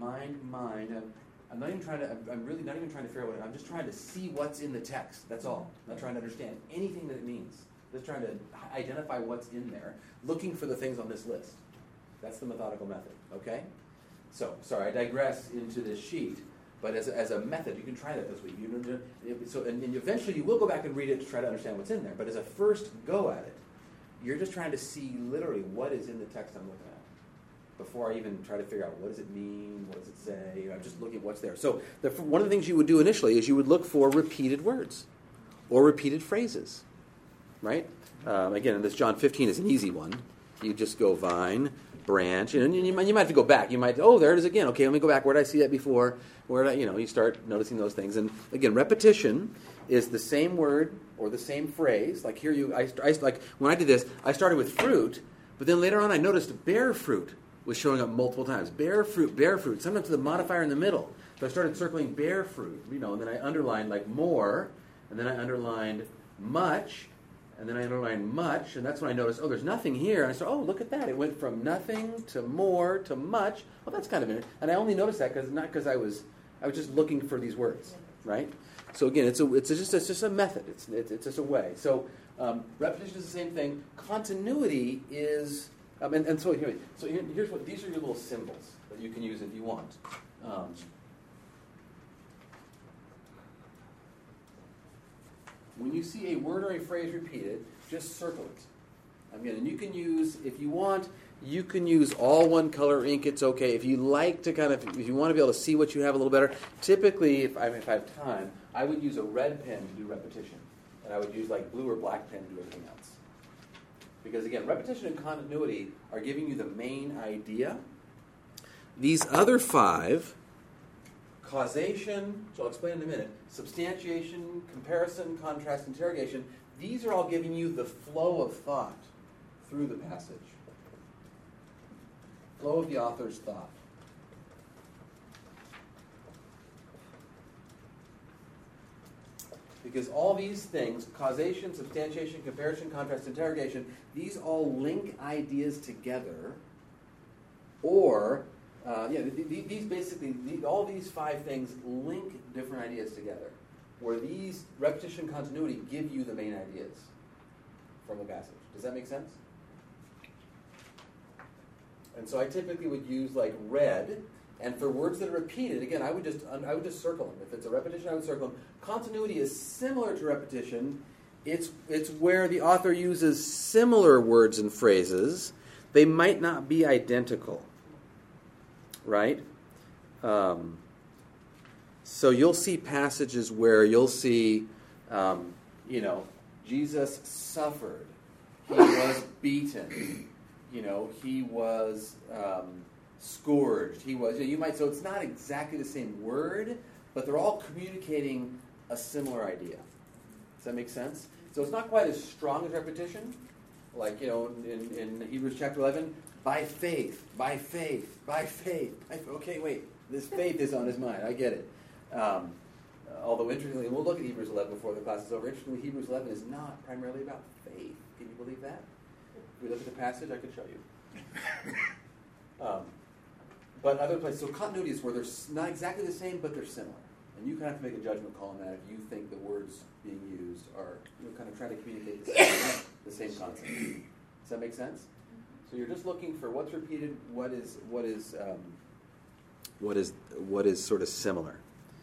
I'm really not even trying to figure out what. I'm just trying to see what's in the text. That's all. I'm not trying to understand anything that it means. Just trying to identify what's in there, looking for the things on this list. That's the methodical method, okay? So, sorry, I digress into this sheet, but as a method, you can try that this week. And eventually you will go back and read it to try to understand what's in there, but as a first go at it, you're just trying to see literally what is in the text I'm looking at before I even try to figure out what does it mean, what does it say. I'm just looking at what's there. So one of the things you would do initially is you would look for repeated words or repeated phrases. Right? Again, this John 15 is an easy one. You just go vine, branch, and you might have to go back. You might, there it is again. Okay, let me go back. Where did I see that before? Where did you start noticing those things. And again, repetition is the same word or the same phrase. Like here, like when I did this, I started with fruit, but then later on I noticed bear fruit was showing up multiple times. Bear fruit. Sometimes with a modifier in the middle. So I started circling bear fruit, and then I underlined like more, and then I underlined much. And then I underlined much, and that's when I noticed, there's nothing here. And I said, look at that. It went from nothing to more to much. Well, that's kind of interesting. And I only noticed that because I was just looking for these words, right? So again, it's just a method. It's just a way. So repetition is the same thing. Continuity is, and so here's what these are your little symbols that you can use if you want. When you see a word or a phrase repeated, just circle it. Again, and you can use, if you want, you can use all one color ink. It's okay. If you like to if you want to be able to see what you have a little better, typically, if I have time, I would use a red pen to do repetition. And I would use like blue or black pen to do everything else. Because again, repetition and continuity are giving you the main idea. These other 5, causation, which I'll explain in a minute, substantiation, comparison, contrast, interrogation, these are all giving you the flow of thought through the passage. Flow of the author's thought. Because all these things, causation, substantiation, comparison, contrast, interrogation, these all link ideas together, or these basically, all these 5 things link different ideas together. where these repetition, continuity give you the main ideas from the passage. Does that make sense? And so I typically would use like read, and for words that are repeated, again, I would just circle them. If it's a repetition, I would circle them. Continuity is similar to repetition. It's where the author uses similar words and phrases. They might not be identical, right? So you'll see passages where you'll see, Jesus suffered. He was beaten. He was scourged. So it's not exactly the same word, but they're all communicating a similar idea. Does that make sense? So it's not quite as strong as repetition, like, in Hebrews chapter 11, by faith, by faith, by faith. Okay, wait, this faith is on his mind. I get it. Although, interestingly, we'll look at Hebrews 11 before the class is over. Interestingly, Hebrews 11 is not primarily about faith. Can you believe that? If we look at the passage, I could show you. But other places, so continuity is where they're not exactly the same, but they're similar. And you kind of have to make a judgment call on that if you think the words being used are kind of trying to communicate the same concept. Does that make sense? So you're just looking for what's repeated, what is sort of similar.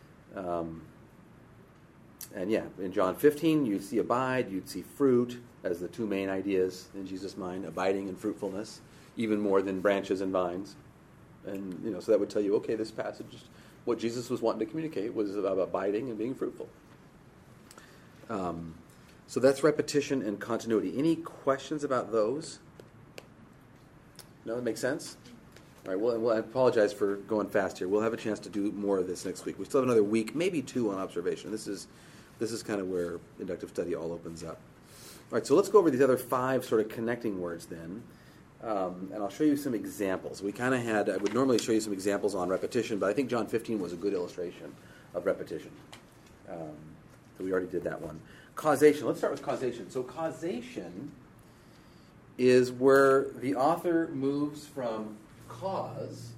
And yeah, in John 15, you'd see abide, you'd see fruit as the two main ideas in Jesus' mind, abiding and fruitfulness, even more than branches and vines. And, so that would tell you, okay, this passage, what Jesus was wanting to communicate was about abiding and being fruitful. So that's repetition and continuity. Any questions about those? No, that makes sense? All right, well, I apologize for going fast here. We'll have a chance to do more of this next week. We still have another week, maybe 2 on observation. This is kind of where inductive study all opens up. All right, so let's go over these other 5 sort of connecting words then. And I'll show you some examples. I would normally show you some examples on repetition, but I think John 15 was a good illustration of repetition. So we already did that one. Causation. Let's start with causation. So causation is where the author moves from cause.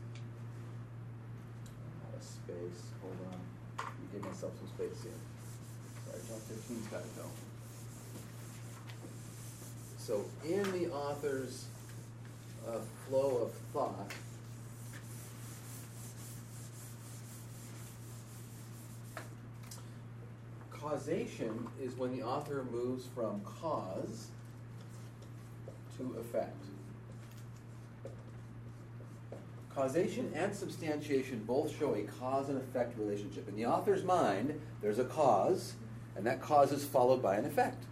Out of space. Hold on. Let me give myself some space here. Sorry, John 15's got to go. So in the author's flow of thought, causation is when the author moves from cause to effect. Causation and substantiation both show a cause and effect relationship. In the author's mind, there's a cause, and that cause is followed by an effect.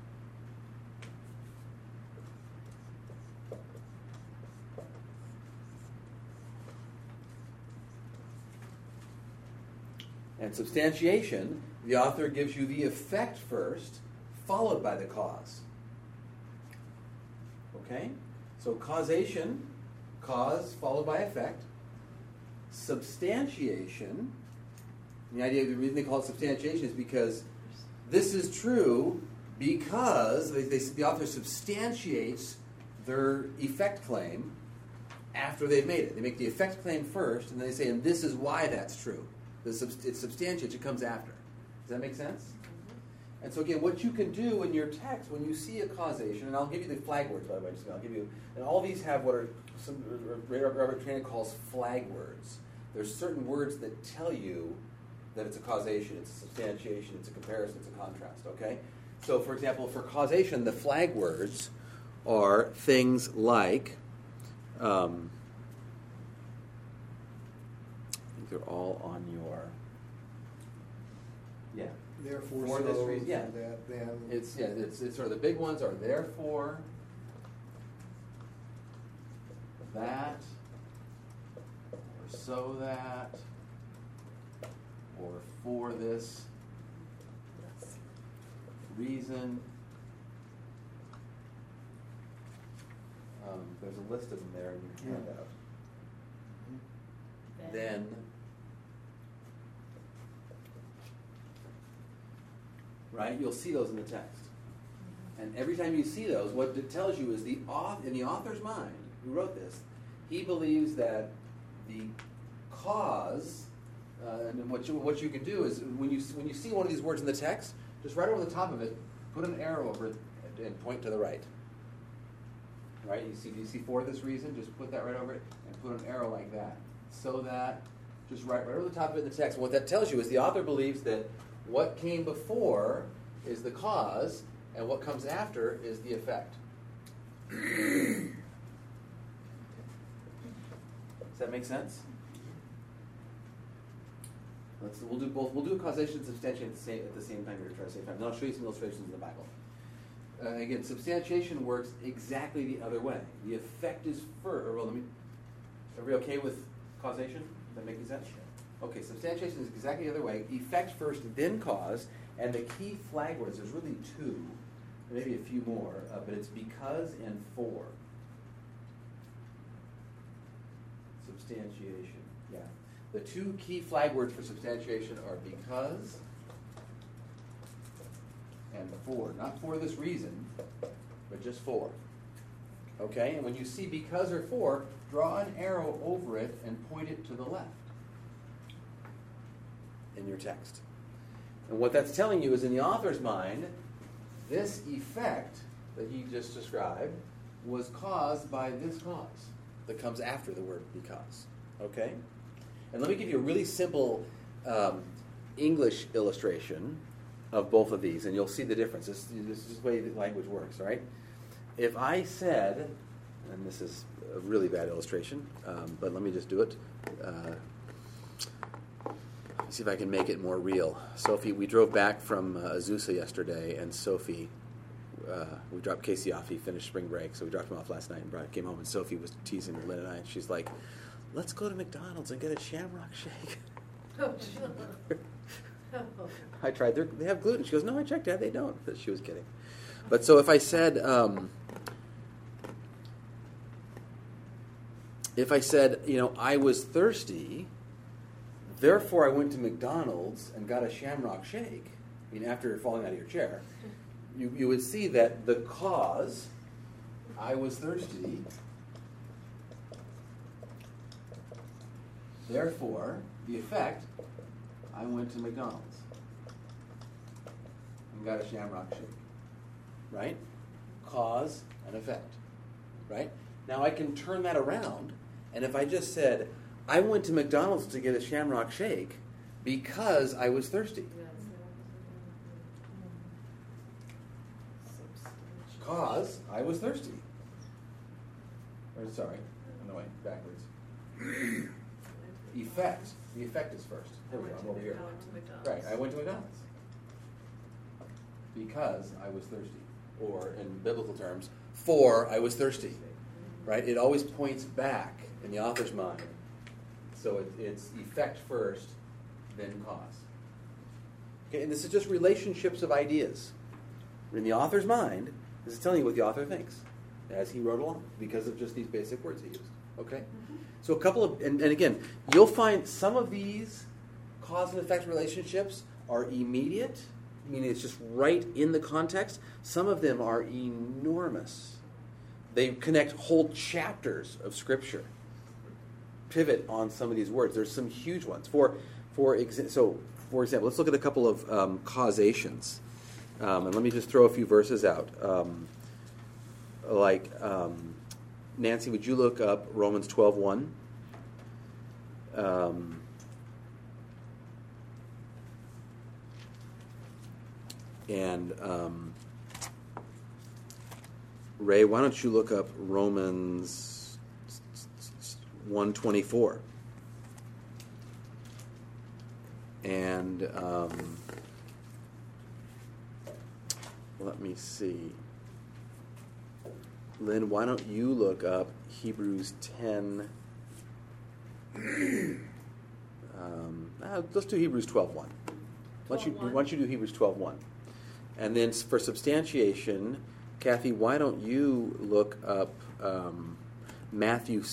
And substantiation, the author gives you the effect first, followed by the cause. Okay? So causation, cause followed by effect. Substantiation, the reason they call it substantiation is because this is true because the author substantiates their effect claim after they've made it. They make the effect claim first, and then they say, and this is why that's true. It substantiates, it comes after. Does that make sense? And so again, what you can do in your text, when you see a causation, and I'll give you the flag words, by the way, and all these have what Robert Trainer calls flag words. There's certain words that tell you that it's a causation, it's a substantiation, it's a comparison, it's a contrast, okay? So for example, for causation, the flag words are things like, I think they're all on your, Therefore, for this reason, that, then. It's sort of the big ones are therefore, that, or so that, or for this reason. There's a list of them there in your handout. Then. Right? You'll see those in the text. And every time you see those, what it tells you is in the author's mind, who wrote this, he believes that the cause, And what you can do is when you see one of these words in the text, just right over the top of it, put an arrow over it and point to the right. Right? Do you see for this reason? Just put that right over it and put an arrow like that, so that just right over the top of it in the text. And what that tells you is the author believes that what came before is the cause, and what comes after is the effect. Does that make sense? We'll do both. We'll do causation and substantiation at the same time. We're trying to save time. Then I'll show you some illustrations in the Bible. Again, substantiation works exactly the other way. The effect is first. Are we okay with causation? Does that make any sense? Okay, substantiation is exactly the other way. Effect first, then cause. And the key flag words, there's really two, maybe a few more, but it's because and for. Substantiation, yeah. The two key flag words for substantiation are because and for. Not for this reason, but just for. Okay, and when you see because or for, draw an arrow over it and point it to the left in your text. And what that's telling you is in the author's mind, this effect that he just described was caused by this cause that comes after the word because. Okay? And let me give you a really simple English illustration of both of these, and you'll see the difference. This is the way the language works, right? If I said, and this is a really bad illustration, but let me just do it. See if I can make it more real. Sophie, we drove back from Azusa yesterday, and Sophie, we dropped Casey off. He finished spring break, so we dropped him off last night and came home, and Sophie was teasing Lynn and I, and she's like, let's go to McDonald's and get a Shamrock Shake. I tried. They have gluten. She goes, no, I checked, Dad, they don't. But she was kidding. But so if I said, I was thirsty, therefore I went to McDonald's and got a Shamrock Shake, after falling out of your chair, you would see that the cause, I was thirsty, therefore, the effect, I went to McDonald's and got a Shamrock Shake. Right? Cause and effect. Right? Now I can turn that around, and if I just said, I went to McDonald's to get a Shamrock Shake because I was thirsty. Cause I was thirsty. Sorry, on the way, backwards. Effect. The effect is first. Here we go, I'm over here. Right, I went to McDonald's because I was thirsty. Or, in biblical terms, for I was thirsty. Right? It always points back in the author's mind. So it's effect first, then cause. Okay, and this is just relationships of ideas. In the author's mind, this is telling you what the author thinks as he wrote along, because of just these basic words he used. Okay? Mm-hmm. So a couple of, and again, you'll find some of these cause and effect relationships are immediate, meaning it's just right in the context. Some of them are enormous. They connect whole chapters of Scripture. Pivot on some of these words. There's some huge ones. For example, let's look at a couple of causations. And let me just throw a few verses out. Nancy, would you look up Romans 12:1? Ray, why don't you look up Romans 1:24? And let me see. Lynn, why don't you look up Hebrews 10? Let's do Hebrews 12:1. Why don't you do Hebrews 12:1? And then for substantiation, Kathy, why don't you look up Matthew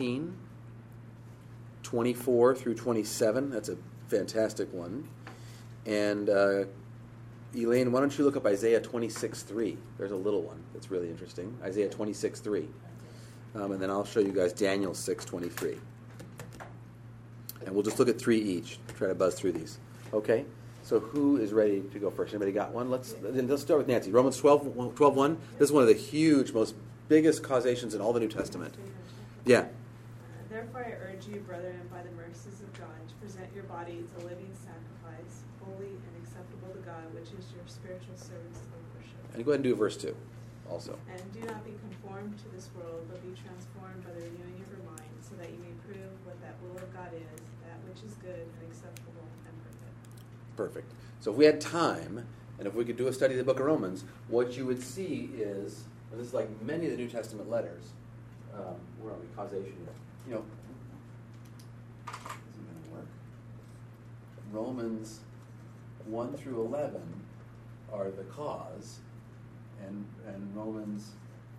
16:24 through 27? That's a fantastic one. And Elaine, why don't you look up Isaiah 26:3? There's a little one that's really interesting. Isaiah 26:3. And then I'll show you guys Daniel 6:23. And we'll just look at 3 each. Try to buzz through these. Okay? So who is ready to go first? Anybody got one? Let's start with Nancy. Romans 12:1. This is one of the huge, most biggest causations in all the New Testament. Yeah. Therefore I urge you, brethren, by the mercies of God, to present your bodies a living sacrifice, holy and acceptable to God, which is your spiritual service of worship. And go ahead and do verse 2 also. And do not be conformed to this world, but be transformed by the renewing of your mind, so that you may prove what that will of God is, that which is good and acceptable and perfect. Perfect. So if we had time, and if we could do a study of the book of Romans, what you would see is, and this is like many of the New Testament letters, where are we? Causation here. You know, isn't going to work. Romans 1 through 11 are the cause, and Romans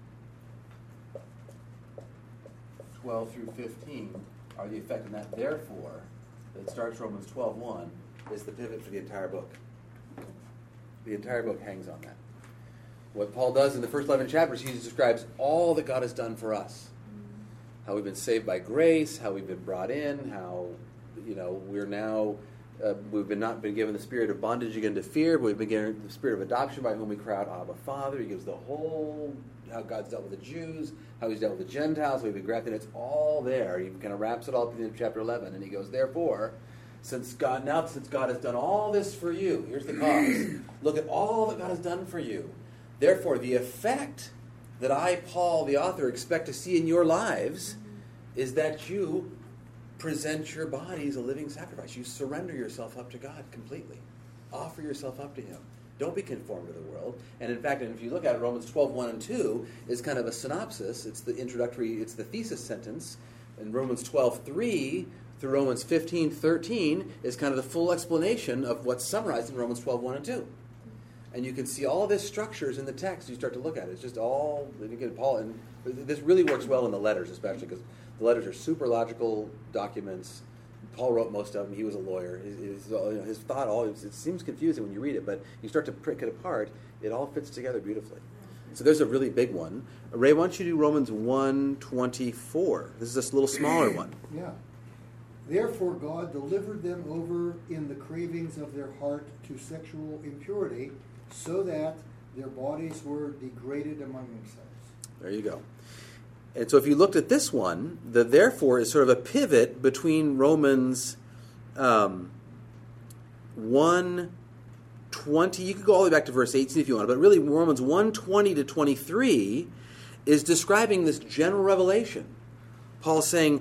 12 through 15 are the effect, and that therefore, that starts Romans 12:1, is the pivot for the entire book. The entire book hangs on that. What Paul does in the first 11 chapters, he describes all that God has done for us. How we've been saved by grace, how we've been brought in, how, we're now, we've not been given the spirit of bondage again to fear, but we've been given the spirit of adoption by whom we cry out, Abba, Father. He gives the whole, how God's dealt with the Jews, how he's dealt with the Gentiles, we've been grafted in. It's all there. He kind of wraps it all up in chapter 11, and he goes, therefore, since God has done all this for you, here's the cause. Look at all that God has done for you. Therefore, the effect that I, Paul, the author, expect to see in your lives is that you present your bodies a living sacrifice. You surrender yourself up to God completely. Offer yourself up to him. Don't be conformed to the world. And in fact, if you look at it, Romans 12:1 and 2 is kind of a synopsis. It's the introductory, it's the thesis sentence. And Romans 12:3 through Romans 15:13 is kind of the full explanation of what's summarized in Romans 12:1 and 2. And you can see all this structures in the text. You start to look at it. It's just all, and again, Paul, and this really works well in the letters, especially because the letters are super logical documents. Paul wrote most of them. He was a lawyer. His thought, it seems confusing when you read it, but you start to pick it apart. It all fits together beautifully. So there's a really big one. Ray, why don't you do Romans 1:24? This is this little smaller one. Yeah. Therefore God delivered them over in the cravings of their heart to sexual impurity, so that their bodies were degraded among themselves. There you go. And so if you looked at this one, the therefore is sort of a pivot between Romans 1:20. You could go all the way back to verse 18 if you want, but really Romans 1:20 to 23 is describing this general revelation. Paul's saying,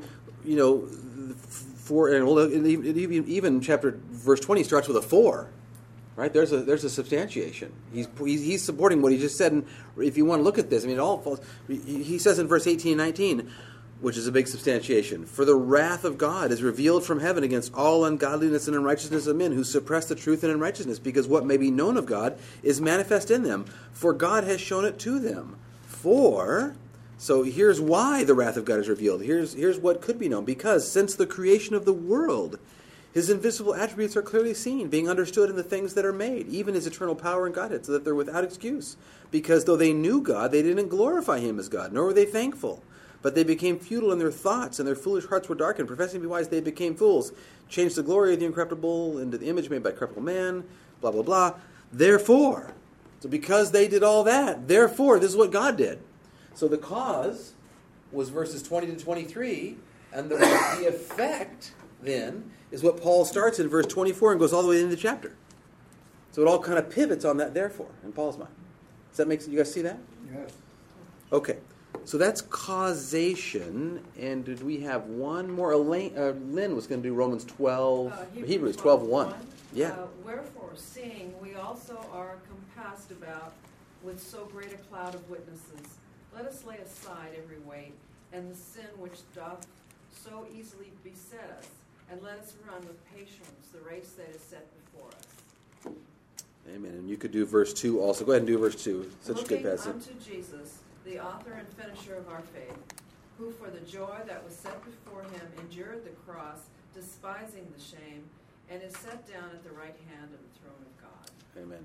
even chapter verse 20 starts with a 4. Right? There's a substantiation. He's supporting what he just said. And if you want to look at this, it all falls. He says in verse 18 and 19, which is a big substantiation, for the wrath of God is revealed from heaven against all ungodliness and unrighteousness of men who suppress the truth in unrighteousness, because what may be known of God is manifest in them, for God has shown it to them. So here's why the wrath of God is revealed. Here's what could be known. Because since the creation of the world, his invisible attributes are clearly seen, being understood in the things that are made, even his eternal power and Godhead, so that they're without excuse. Because though they knew God, they didn't glorify him as God, nor were they thankful. But they became futile in their thoughts, and their foolish hearts were darkened. Professing to be wise, they became fools, changed the glory of the incorruptible into the image made by corruptible man, blah, blah, blah. Therefore, so because they did all that, therefore, this is what God did. So the cause was verses 20 to 23, and the effect then is what Paul starts in verse 24 and goes all the way into the chapter. So it all kind of pivots on that therefore in Paul's mind. Does that make sense? You guys see that? Yes. Okay. So that's causation. And did we have one more? Lynn was going to do Romans 12, Hebrews 12:1. Yeah. Wherefore, seeing we also are compassed about with so great a cloud of witnesses, let us lay aside every weight and the sin which doth so easily beset us, and let us run with patience the race that is set before us. Amen. And you could do verse 2 also. Go ahead and do verse 2. Such a good passage. Looking unto Jesus, the author and finisher of our faith, who for the joy that was set before him endured the cross, despising the shame, and is set down at the right hand of the throne of God. Amen.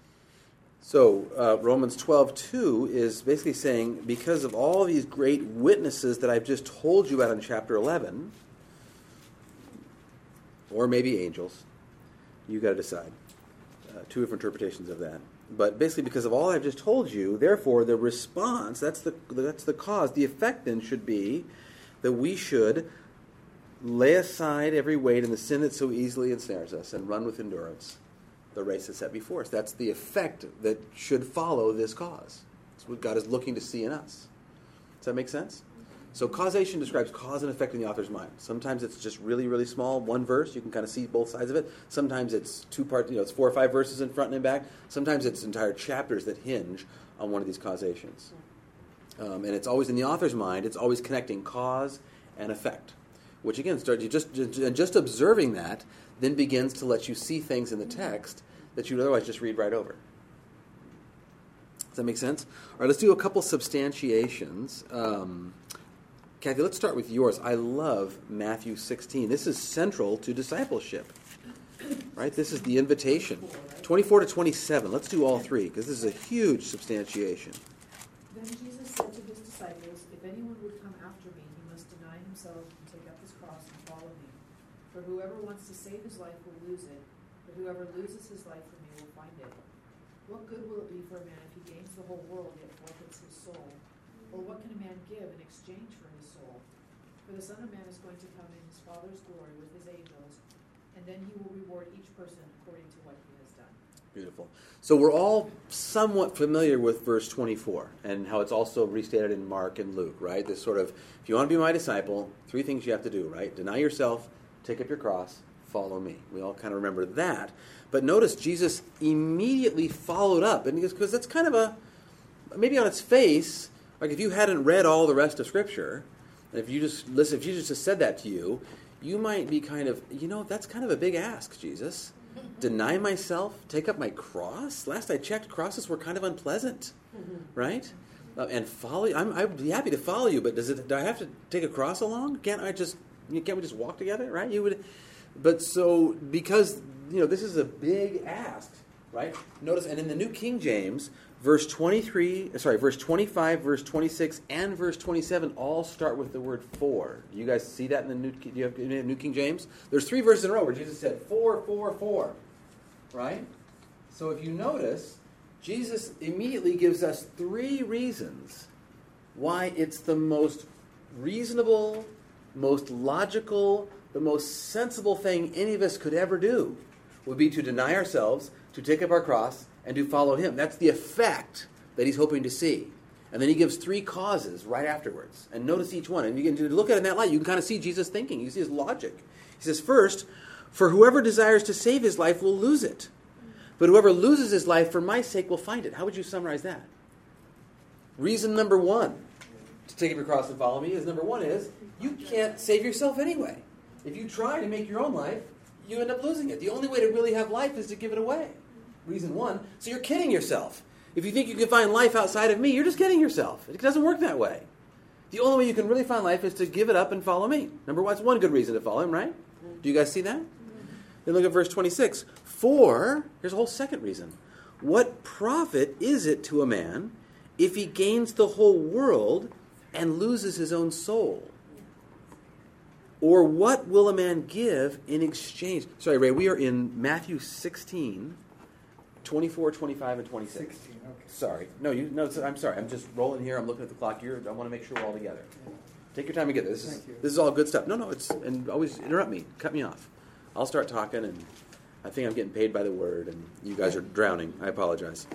So Romans 12:2 is basically saying, because of all these great witnesses that I've just told you about in chapter 11, or maybe angels. You got to decide. Two different interpretations of that. But basically, because of all I've just told you, therefore, the response, that's the cause. The effect then should be that we should lay aside every weight and the sin that so easily ensnares us and run with endurance the race that's set before us. That's the effect that should follow this cause. It's what God is looking to see in us. Does that make sense? So causation describes cause and effect in the author's mind. Sometimes it's just really, really small, one verse. You can kind of see both sides of it. Sometimes it's two parts, it's 4 or 5 verses in front and in back. Sometimes it's entire chapters that hinge on one of these causations. And it's always in the author's mind, it's always connecting cause and effect. Which again, just observing that then begins to let you see things in the text that you would otherwise just read right over. Does that make sense? All right, let's do a couple substantiations. Kathy, let's start with yours. I love Matthew 16. This is central to discipleship, right? This is the invitation. 24 to 27. Let's do all three, because this is a huge substantiation. Then Jesus said to his disciples, "If anyone would come after me, he must deny himself and take up his cross and follow me. For whoever wants to save his life will lose it, but whoever loses his life for me will find it. What good will it be for a man if he gains the whole world yet forfeits his soul? Or what can a man give in exchange for his soul? For the Son of Man is going to come in his Father's glory with his angels, and then he will reward each person according to what he has done." Beautiful. So we're all somewhat familiar with verse 24 and how it's also restated in Mark and Luke, right? This sort of, if you want to be my disciple, 3 things you have to do, right? Deny yourself, take up your cross, follow me. We all kind of remember that. But notice Jesus immediately followed up, and because that's kind of maybe on its face, like if you hadn't read all the rest of Scripture, and if Jesus just said that to you, you might be kind of, that's kind of a big ask, Jesus. Deny myself, take up my cross? Last I checked, crosses were kind of unpleasant, right? And follow. I'd be happy to follow you, but do I have to take a cross along? Can't we just walk together, right? But so because this is a big ask, right? Notice, and in the New King James, verse 25, verse 26, and verse 27 all start with the word "for." Do you guys see that in the New King James? There's 3 verses in a row where Jesus said "for," right? So if you notice, Jesus immediately gives us 3 reasons why it's the most reasonable, most logical, the most sensible thing any of us could ever do would be to deny ourselves, to take up our cross, and to follow him. That's the effect that he's hoping to see. And then he gives 3 causes right afterwards. And notice each one. And you can look at it in that light. You can kind of see Jesus thinking. You see his logic. He says, first, for whoever desires to save his life will lose it. But whoever loses his life for my sake will find it. How would you summarize that? Reason number 1 to take up your cross and follow me is, number 1 is, you can't save yourself anyway. If you try to make your own life, you end up losing it. The only way to really have life is to give it away. Reason 1. So you're kidding yourself. If you think you can find life outside of me, you're just kidding yourself. It doesn't work that way. The only way you can really find life is to give it up and follow me. Number 1, it's one good reason to follow him, right? Do you guys see that? Then look at verse 26. For, here's a whole second reason. What profit is it to a man if he gains the whole world and loses his own soul? Or what will a man give in exchange? Sorry, Ray, we are in Matthew 16, 24, 25, and 26. 16, okay. Sorry. No, I'm sorry. I'm just rolling here. I'm looking at the clock here. I want to make sure we're all together. Take your time and get this. This is all good stuff. No, and always interrupt me. Cut me off. I'll start talking, and I think I'm getting paid by the word, and you guys are drowning. I apologize.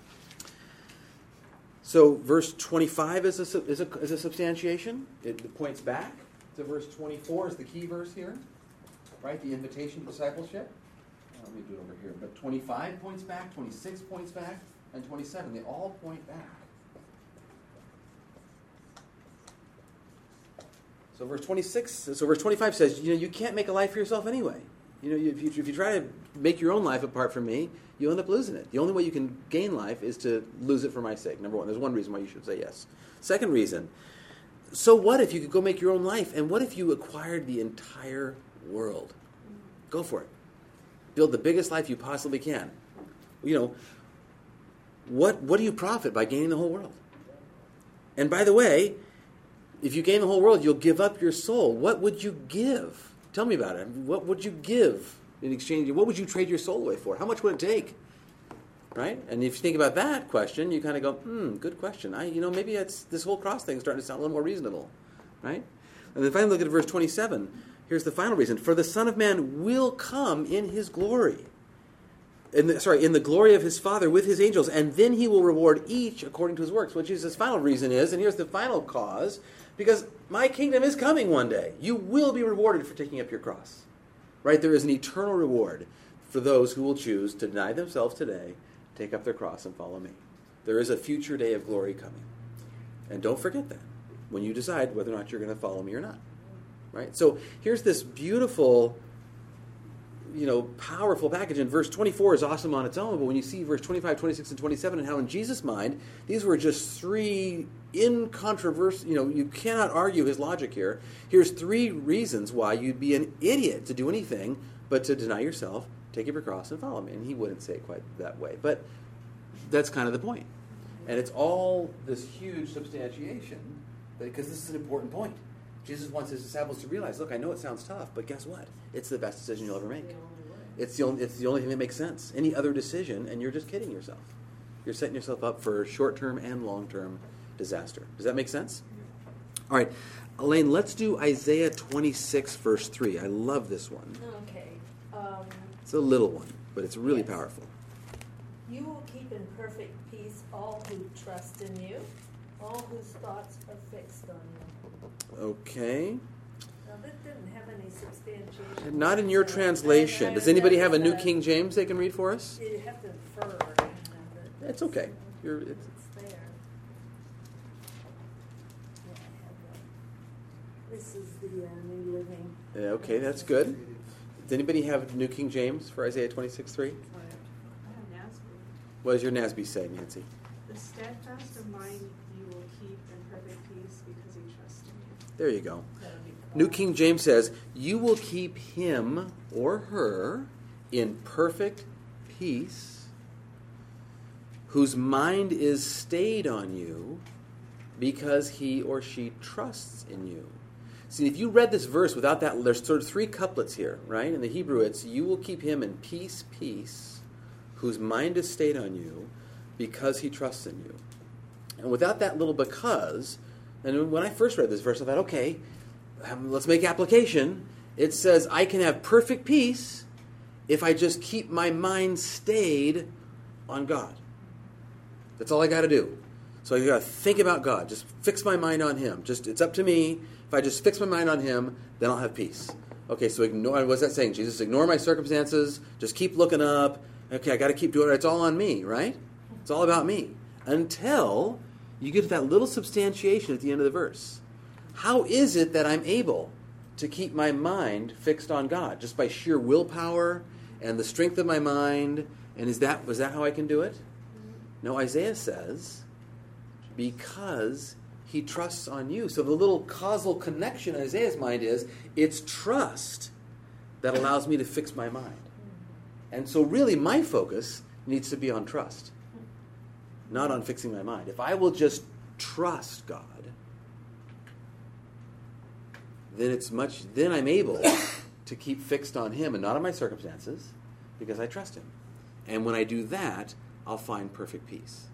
So verse 25 is a substantiation. It points back to verse 24 is the key verse here, right? The invitation to discipleship. Let me do it over here. But 25 points back, 26 points back, and 27. They all point back. So verse 25 says, you can't make a life for yourself anyway. If you try to make your own life apart from me, you'll end up losing it. The only way you can gain life is to lose it for my sake. Number 1. There's one reason why you should say yes. Second reason, so what if you could go make your own life? And what if you acquired the entire world? Go for it. Build the biggest life you possibly can. What do you profit by gaining the whole world? And by the way, if you gain the whole world, you'll give up your soul. What would you give Tell me about it. What would you give in exchange? What would you trade your soul away for? How much would it take? Right? And if you think about that question, you kind of go, good question. Maybe it's this whole cross thing is starting to sound a little more reasonable. Right? And then finally look at verse 27. Here's the final reason. For the Son of Man will come in his glory. In the glory of his Father with his angels, and then he will reward each according to his works. What Jesus' final reason is, and here's the final cause, because my kingdom is coming one day. You will be rewarded for taking up your cross. Right? There is an eternal reward for those who will choose to deny themselves today, take up their cross, and follow me. There is a future day of glory coming. And don't forget that when you decide whether or not you're going to follow me or not. Right? So here's this beautiful, powerful package. And verse 24 is awesome on its own, but when you see verse 25, 26, and 27, and how in Jesus' mind, these were just three incontrovertible, you cannot argue his logic here. Here's three reasons why you'd be an idiot to do anything but to deny yourself, take up your cross, and follow me. And he wouldn't say it quite that way, but that's kind of the point. And it's all this huge substantiation, because this is an important point. Jesus wants his disciples to realize, look, I know it sounds tough, but guess what? It's the best decision you'll ever make. It's the only thing that makes sense. Any other decision, and you're just kidding yourself. You're setting yourself up for short-term and long-term disaster. Does that make sense? All right. Elaine, let's do Isaiah 26, verse 3. I love this one. Okay. It's a little one, but it's really Yes. powerful. You will keep in perfect peace all who trust in you, all whose thoughts are fixed on you. Okay. Now, that didn't have any substantiation. Not in your translation. Does anybody have a New King James they can read for us? You have to infer. It's okay. It's there. Yeah, I have that. This is the New Living. Yeah, okay, that's good. Does anybody have New King James for Isaiah 26:3? I have NASB. What does your NASB say, Nancy? The steadfast of mind you will keep in perfect peace because you trust in me. There you go. That'll be New King James says, you will keep him or her in perfect peace, whose mind is stayed on you because he or she trusts in you. See, if you read this verse without that, there's sort of three couplets here, right? In the Hebrew, it's, you will keep him in peace, whose mind is stayed on you because he trusts in you. And without that little because, and when I first read this verse, I thought, okay, let's make application. It says, I can have perfect peace if I just keep my mind stayed on God. That's all I got to do. So I got to think about God. Just fix my mind on him. It's up to me. If I just fix my mind on him, then I'll have peace. Okay, so ignore, what's that saying? Jesus, ignore my circumstances. Just keep looking up. Okay, I got to keep doing it. It's all on me, right? It's all about me. Until you get to that little substantiation at the end of the verse. How is it that I'm able to keep my mind fixed on God? Just by sheer willpower and the strength of my mind? And was that how I can do it? No, Isaiah says, because he trusts on you. So the little causal connection in Isaiah's mind is, it's trust that allows me to fix my mind. And so really my focus needs to be on trust, not on fixing my mind. If I will just trust God, then I'm able to keep fixed on him and not on my circumstances because I trust him. And when I do that, I'll find perfect peace.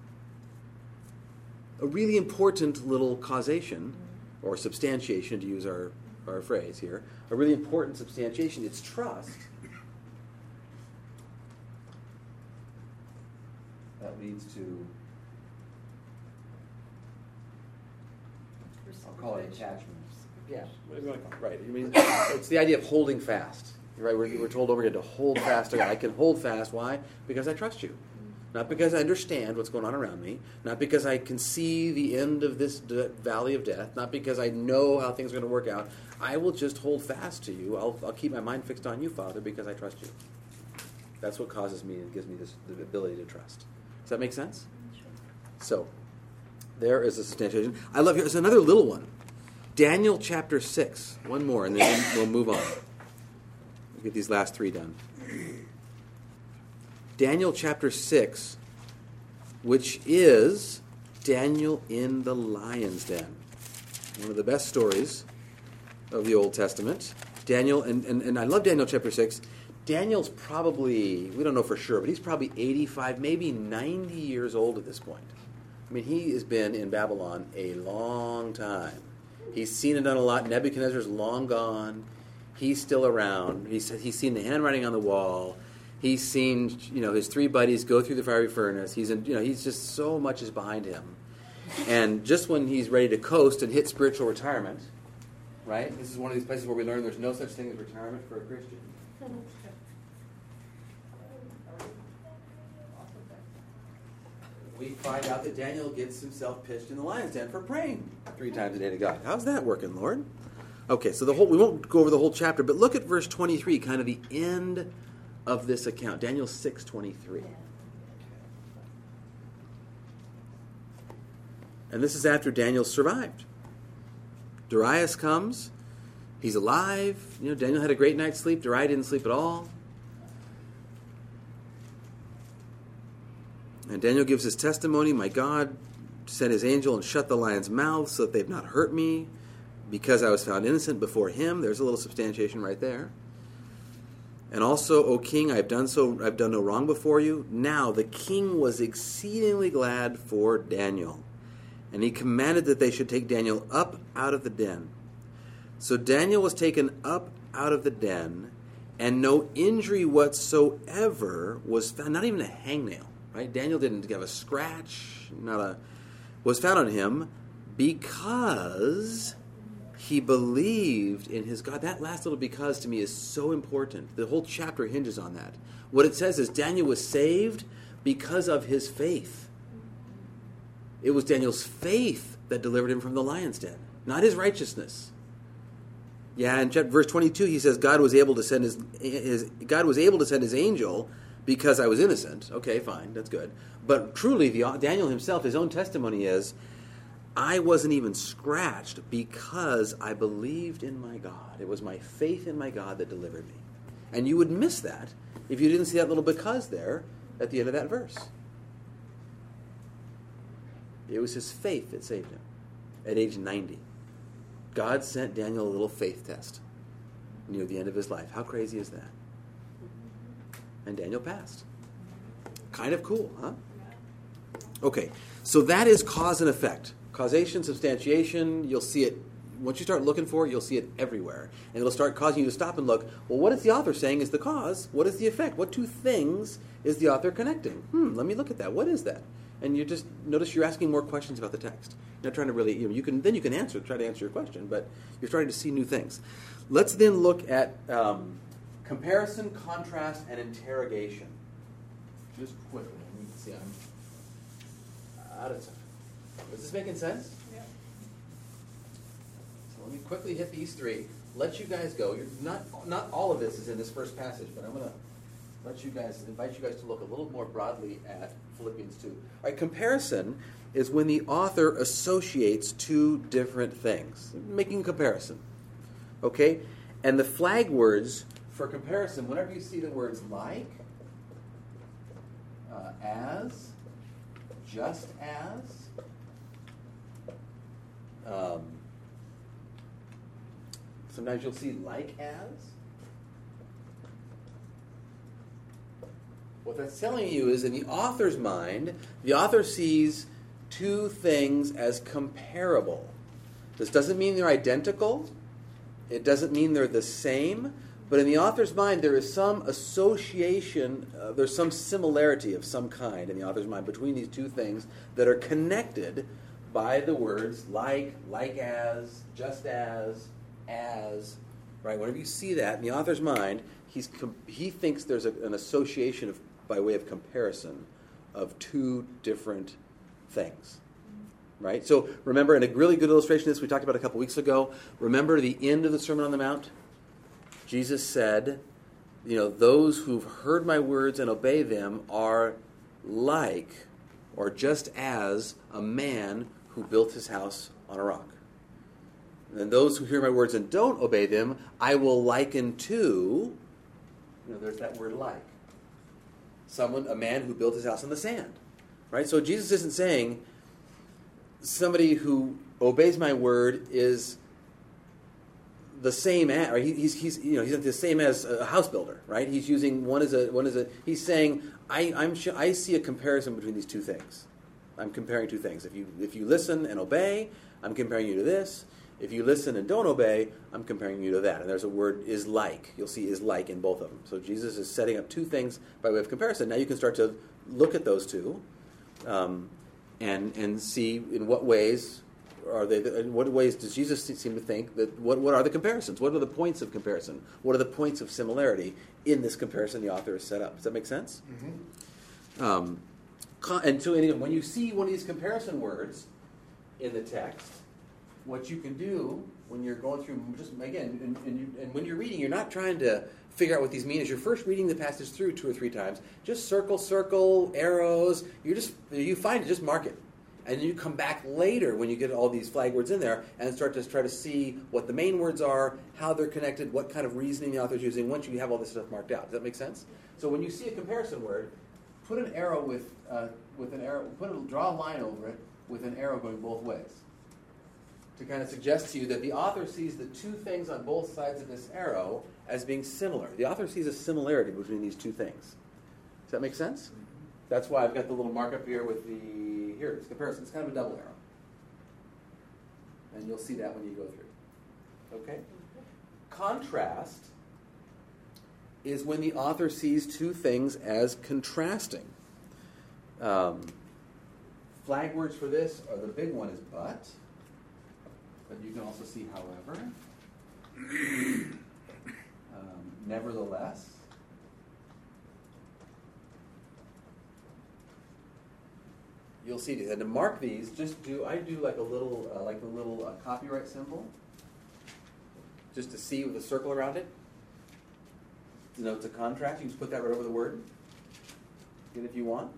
A really important little causation, or substantiation to use our phrase here, a really important substantiation, it's trust that leads to, I'll call it attachment. Yeah, whatever you want to call it. Right. I mean, it's the idea of holding fast. Right? We're told over again to hold fast to God. I can hold fast. Why? Because I trust you. Not because I understand what's going on around me. Not because I can see the end of this valley of death. Not because I know how things are going to work out. I will just hold fast to you. I'll keep my mind fixed on you, Father, because I trust you. That's what causes me and gives me the ability to trust. Does that make sense? So, there is a substantiation. I love here. There's another little one. Daniel chapter 6. One more, and then we'll move on. We'll get these last three done. Daniel chapter 6, which is Daniel in the lion's den. One of the best stories of the Old Testament. Daniel, and I love Daniel chapter 6. Daniel's probably, we don't know for sure, but he's probably 85, maybe 90 years old at this point. I mean, he has been in Babylon a long time. He's seen and done a lot. Nebuchadnezzar's long gone. He's still around. He's seen the handwriting on the wall. He's seen, his three buddies go through the fiery furnace. He's just so much is behind him. And just when he's ready to coast and hit spiritual retirement, right? This is one of these places where we learn there's no such thing as retirement for a Christian. We find out that Daniel gets himself pitched in the lion's den for praying 3 times a day to God. How's that working, Lord? Okay, so we won't go over the whole chapter, but look at verse 23, kind of the end of this account. Daniel 6:23. And this is after Daniel survived. Darius comes. He's alive. Daniel had a great night's sleep. Darius didn't sleep at all. And Daniel gives his testimony. My God sent his angel and shut the lions' mouths so that they've not hurt me, because I was found innocent before him. There's a little substantiation right there. And also, O king, I've done no wrong before you. Now the king was exceedingly glad for Daniel, and he commanded that they should take Daniel up out of the den. So Daniel was taken up out of the den, and no injury whatsoever was found, not even a hangnail. Right? Daniel didn't have a scratch, was found on him, because he believed in his God. That last little "because" to me is so important. The whole chapter hinges on that. What it says is Daniel was saved because of his faith. It was Daniel's faith that delivered him from the lion's den, not his righteousness. Yeah, in verse 22 he says God was able to send his angel because I was innocent. Okay, fine, that's good. But truly, Daniel himself, his own testimony is, I wasn't even scratched because I believed in my God. It was my faith in my God that delivered me. And you would miss that if you didn't see that little "because" there at the end of that verse. It was his faith that saved him at age 90. God sent Daniel a little faith test near the end of his life. How crazy is that? And Daniel passed. Kind of cool, huh? Okay, so that is cause and effect. Causation, substantiation, you'll see it. Once you start looking for it, you'll see it everywhere. And it'll start causing you to stop and look, well, what is the author saying is the cause? What is the effect? What 2 things is the author connecting? Let me look at that. What is that? And you just notice you're asking more questions about the text. You're not trying to really, you can try to answer your question, but you're starting to see new things. Let's then look at comparison, contrast, and interrogation. Just quickly. Let me see. I'm out of time. Is this making sense? Yeah. So let me quickly hit these 3. Let you guys go. Not all of this is in this first passage, but I'm going to invite you guys to look a little more broadly at Philippians 2. All right, comparison is when the author associates 2 different things, making a comparison. Okay? And the flag words for comparison, whenever you see the words like, as, just as, sometimes you'll see like as. What that's telling you is in the author's mind, the author sees 2 things as comparable. This doesn't mean they're identical. It doesn't mean they're the same. But in the author's mind, there is some association, there's some similarity of some kind in the author's mind between these 2 things that are connected by the words like as, just as, right? Whenever you see that in the author's mind, he thinks there's an association by way of comparison of 2 different things, right? So remember, in a really good illustration of this we talked about a couple weeks ago, remember the end of the Sermon on the Mount? Jesus said, those who've heard my words and obey them are like, or just as, a man who built his house on a rock. And those who hear my words and don't obey them, I will liken to, there's that word like. A man who built his house on the sand. Right? So Jesus isn't saying somebody who obeys my word is the same as, or he's the same as a house builder, right? He's using one as a. He's saying I see a comparison between these two things. I'm comparing two things. If you listen and obey, I'm comparing you to this. If you listen and don't obey, I'm comparing you to that. And there's a word is like. You'll see is like in both of them. So Jesus is setting up two things by way of comparison. Now you can start to look at those two, and see in what ways are they. In what ways does Jesus seem to think that? What are the comparisons? What are the points of comparison? What are the points of similarity in this comparison the author has set up? Does that make sense? Mm-hmm. And so when you see one of these comparison words in the text, what you can do when you're going through, just again, and when you're reading, you're not trying to figure out what these mean. As you're first reading the passage through 2 or 3 times, just circle, arrows. You find it, just mark it, and then you come back later when you get all these flag words in there and start to try to see what the main words are, how they're connected, what kind of reasoning the author's using. Once you have all this stuff marked out, does that make sense? So when you see a comparison word, put an arrow with an arrow. Draw a line over it with an arrow going both ways, to kind of suggest to you that the author sees the two things on both sides of this arrow as being similar. The author sees a similarity between these two things. Does that make sense? That's why I've got the little markup here with here it is, comparison. It's kind of a double arrow. And you'll see that when you go through. Okay? Contrast is when the author sees two things as contrasting. Flag words for this are, the big one is but you can also see however, nevertheless, you'll see these. And to mark these, I do like a little copyright symbol, just to see with a circle around it. Denotes a contrast. You can just put that right over the word. Get it if you want.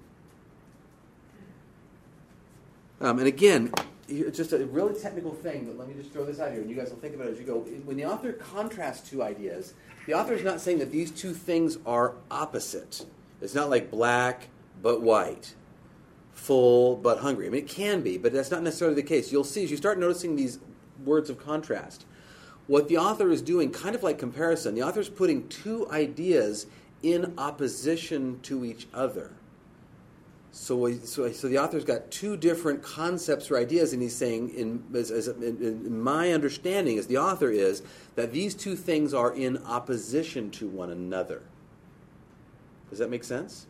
And again, it's just a really technical thing, but let me just throw this out here, and you guys will think about it as you go. When the author contrasts two ideas, the author is not saying that these two things are opposite. It's not like black but white, full but hungry. I mean, it can be, but that's not necessarily the case. You'll see as you start noticing these words of contrast, what the author is doing, kind of like comparison, the author is putting two ideas in opposition to each other. So the author's got two different concepts or ideas, and he's saying, in my understanding as the author is, that these two things are in opposition to one another. Does that make sense?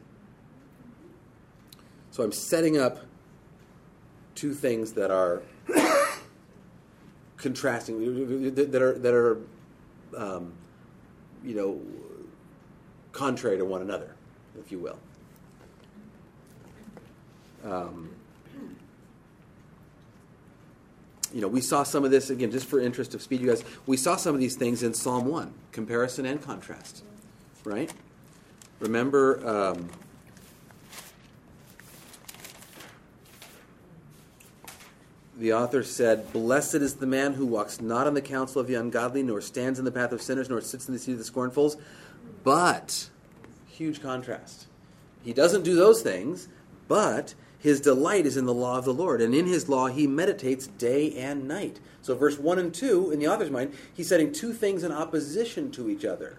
So I'm setting up two things that are contrasting, that are contrary to one another, if you will. We saw some of this, again, just for interest of speed, you guys, we saw some of these things in Psalm 1, comparison and contrast, right? Remember, the author said, "Blessed is the man who walks not in the counsel of the ungodly, nor stands in the path of sinners, nor sits in the seat of the scornfuls, but," huge contrast, he doesn't do those things, but his delight is in the law of the Lord, and in his law he meditates day and night. So verse 1 and 2, in the author's mind, he's setting two things in opposition to each other.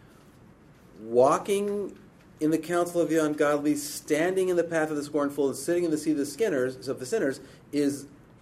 Walking in the counsel of the ungodly, standing in the path of the scornful, and sitting in the seat of the sinners is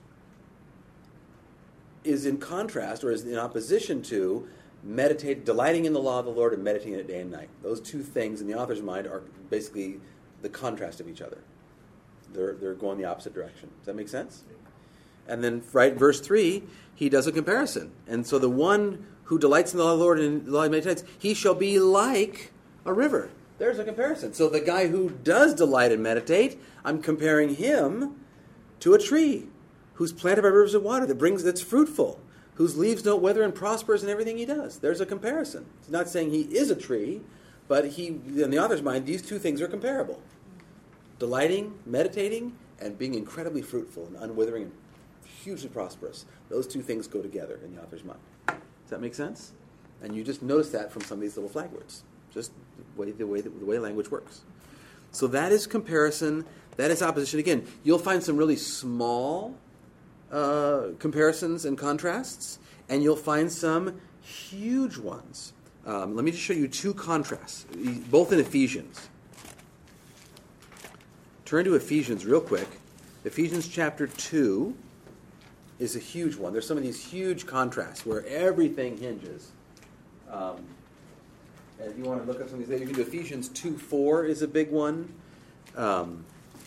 in contrast, or is in opposition to delighting in the law of the Lord and meditating it day and night. Those two things in the author's mind are basically the contrast of each other. They're going the opposite direction. Does that make sense? And then, verse 3, he does a comparison. And so the one who delights in the law of the Lord and the law meditates, he shall be like a river. There's a comparison. So the guy who does delight and meditate, I'm comparing him to a tree who's planted by rivers of water that's fruitful, whose leaves don't wither and prospers in everything he does. There's a comparison. He's not saying he is a tree, but in the author's mind, these two things are comparable. Delighting, meditating, and being incredibly fruitful and unwithering and hugely prosperous. Those two things go together in the author's mind. Does that make sense? And you just notice that from some of these little flag words. Just the way language works. So that is comparison. That is opposition. Again, you'll find some really small comparisons and contrasts, and you'll find some huge ones. Let me just show you two contrasts, both in Ephesians. Turn to Ephesians real quick. Ephesians chapter 2 is a huge one. There's some of these huge contrasts where everything hinges. And if you want to look up some of these, you can do Ephesians 2:4 is a big one. 1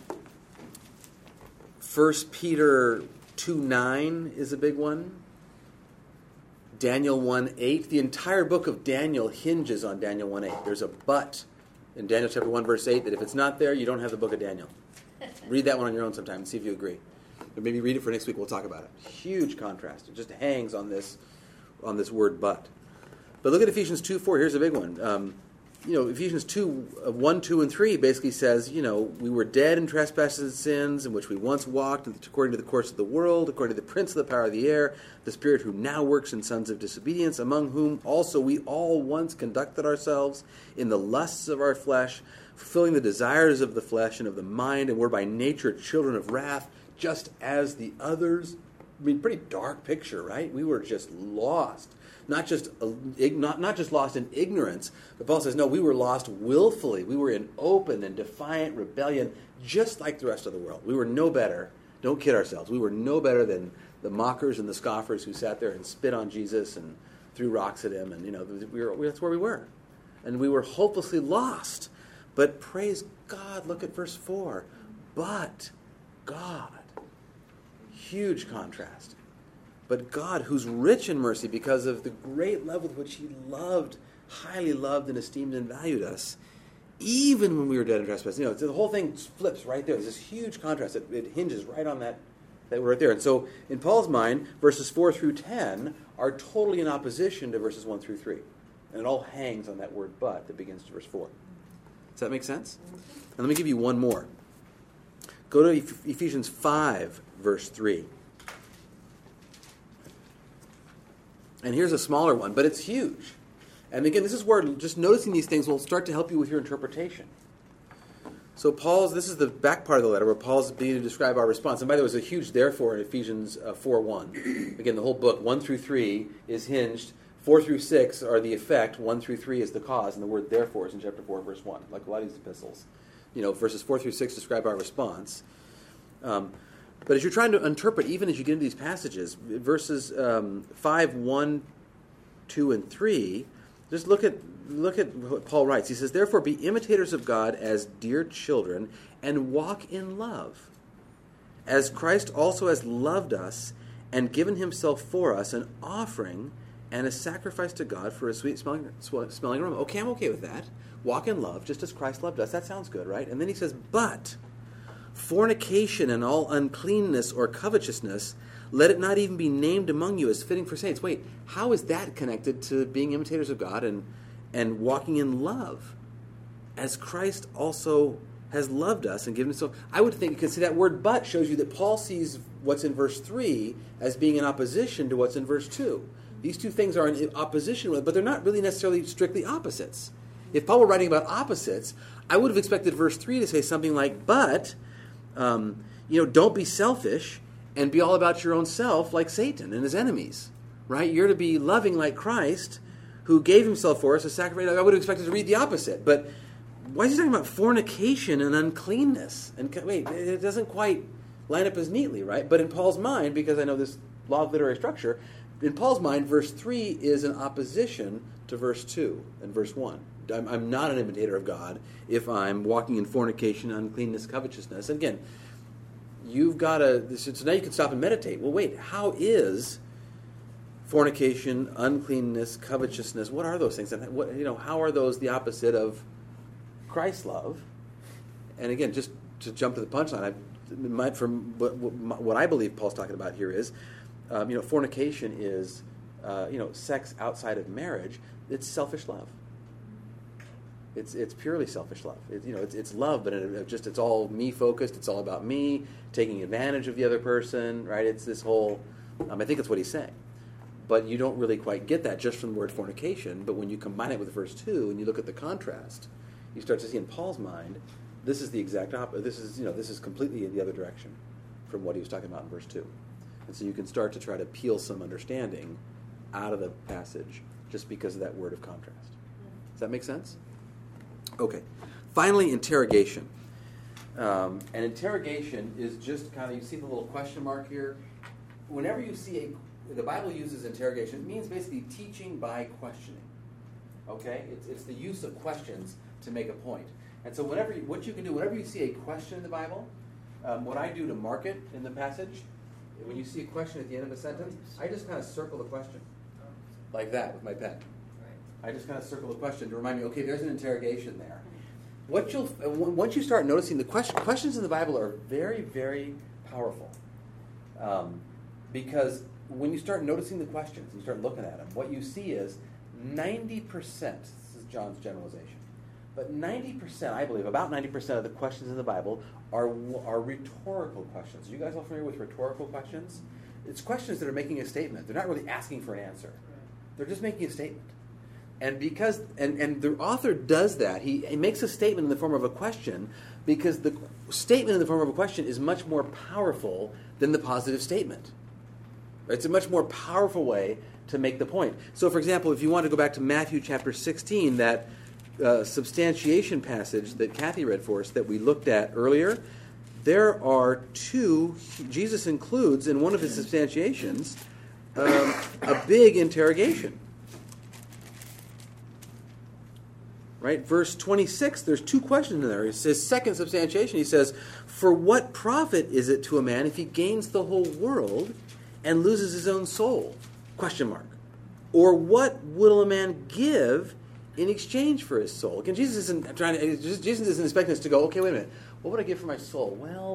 Peter 2:9 is a big one. Daniel 1:8. The entire book of Daniel hinges on Daniel 1:8. There's a but in Daniel chapter 1 verse 8 that if it's not there, you don't have the book of Daniel. Read that one on your own sometime and see if you agree. Or maybe read it for next week. We'll talk about it. Huge contrast. It just hangs on this word but. But look at Ephesians 2:4. Here's a big one. Ephesians 2:1, 2, and 3 basically says, we were dead in trespasses and sins in which we once walked according to the course of the world, according to the prince of the power of the air, the spirit who now works in sons of disobedience, among whom also we all once conducted ourselves in the lusts of our flesh, fulfilling the desires of the flesh and of the mind, and were by nature children of wrath, just as the others. I mean, pretty dark picture, right? We were just lost. Not just lost in ignorance, but Paul says, no, we were lost willfully. We were in open and defiant rebellion, just like the rest of the world. We were no better. Don't kid ourselves. We were no better than the mockers and the scoffers who sat there and spit on Jesus and threw rocks at him. And, that's where we were. And we were hopelessly lost. But praise God, look at verse 4. But God. Huge contrast. But God, who's rich in mercy because of the great love with which he loved, highly loved and esteemed and valued us, even when we were dead in trespasses. The whole thing flips right there. There's this huge contrast. It hinges right on that right there. And so in Paul's mind, verses 4 through 10 are totally in opposition to verses 1 through 3. And it all hangs on that word but that begins to verse 4. Does that make sense? And let me give you one more. Go to Ephesians 5, verse 3. And here's a smaller one, but it's huge. And again, this is where just noticing these things will start to help you with your interpretation. So this is the back part of the letter where Paul's beginning to describe our response. And by the way, there's a huge therefore in Ephesians 4:1. Again, the whole book, 1 through 3, is hinged. 4 through 6 are the effect. 1 through 3 is the cause. And the word therefore is in chapter 4, verse 1, like a lot of these epistles. Verses 4 through 6 describe our response. But as you're trying to interpret, even as you get into these passages, verses 5, 1, 2, and 3, just look at what Paul writes. He says, therefore be imitators of God as dear children, and walk in love, as Christ also has loved us and given himself for us, an offering and a sacrifice to God for a sweet-smelling aroma. Okay, I'm okay with that. Walk in love, just as Christ loved us. That sounds good, right? And then he says, but fornication and all uncleanness or covetousness, let it not even be named among you as fitting for saints. Wait, how is that connected to being imitators of God and walking in love, as Christ also has loved us and given himself? I would think, because see, that word but shows you that Paul sees what's in verse 3 as being in opposition to what's in verse 2. These two things are in opposition, but they're not really necessarily strictly opposites. If Paul were writing about opposites, I would have expected verse 3 to say something like, but don't be selfish and be all about your own self like Satan and his enemies, right? You're to be loving like Christ, who gave himself for us a sacrifice. I would have expected to read the opposite. But why is he talking about fornication and uncleanness? And wait, it doesn't quite line up as neatly, right? But in Paul's mind, because I know this law of literary structure, in Paul's mind, verse 3 is in opposition to verse 2 and verse 1. I'm not an imitator of God if I'm walking in fornication, uncleanness, covetousness. And again, you've got to... So now you can stop and meditate. Well, wait, how is fornication, uncleanness, covetousness, what are those things? And how are those the opposite of Christ's love? And again, just to jump to the punchline, from what I believe Paul's talking about here is, fornication is, sex outside of marriage. It's selfish love. It's purely selfish love. It's love, but it's all me focused. It's all about me taking advantage of the other person, right? It's this whole. I think that's what he's saying, but you don't really quite get that just from the word fornication. But when you combine it with verse 2 and you look at the contrast, you start to see in Paul's mind, this is the exact opposite. This is completely in the other direction from what he was talking about in verse 2, and so you can start to try to peel some understanding out of the passage just because of that word of contrast. Does that make sense? Okay. Finally, interrogation. And interrogation is just kind of, you see the little question mark here? Whenever you see the Bible uses interrogation, it means basically teaching by questioning. Okay? It's the use of questions to make a point. And so what you can do, whenever you see a question in the Bible, what I do to mark it in the passage, when you see a question at the end of a sentence, I just kind of circle the question. Like that with my pen. I just kind of circle the question to remind me, okay, there's an interrogation there. Once you start noticing the questions in the Bible are very, very powerful. Because when you start noticing the questions, and you start looking at them, what you see is 90%, this is John's generalization, but 90%, I believe, about 90% of the questions in the Bible are rhetorical questions. Are you guys all familiar with rhetorical questions? It's questions that are making a statement. They're not really asking for an answer. They're just making a statement. And because and the author does that, he makes a statement in the form of a question because the statement in the form of a question is much more powerful than the positive statement. It's a much more powerful way to make the point. So, for example, if you want to go back to Matthew chapter 16, that substantiation passage that Kathy read for us that we looked at earlier, there are two, Jesus includes in one of his substantiations a big interrogation. Right? Verse 26, there's two questions in there. It's his second substantiation. He says, "For what profit is it to a man if he gains the whole world and loses his own soul?" Question mark. Or what will a man give in exchange for his soul? Again, Jesus isn't expecting us to go, okay, wait a minute. What would I give for my soul? Well,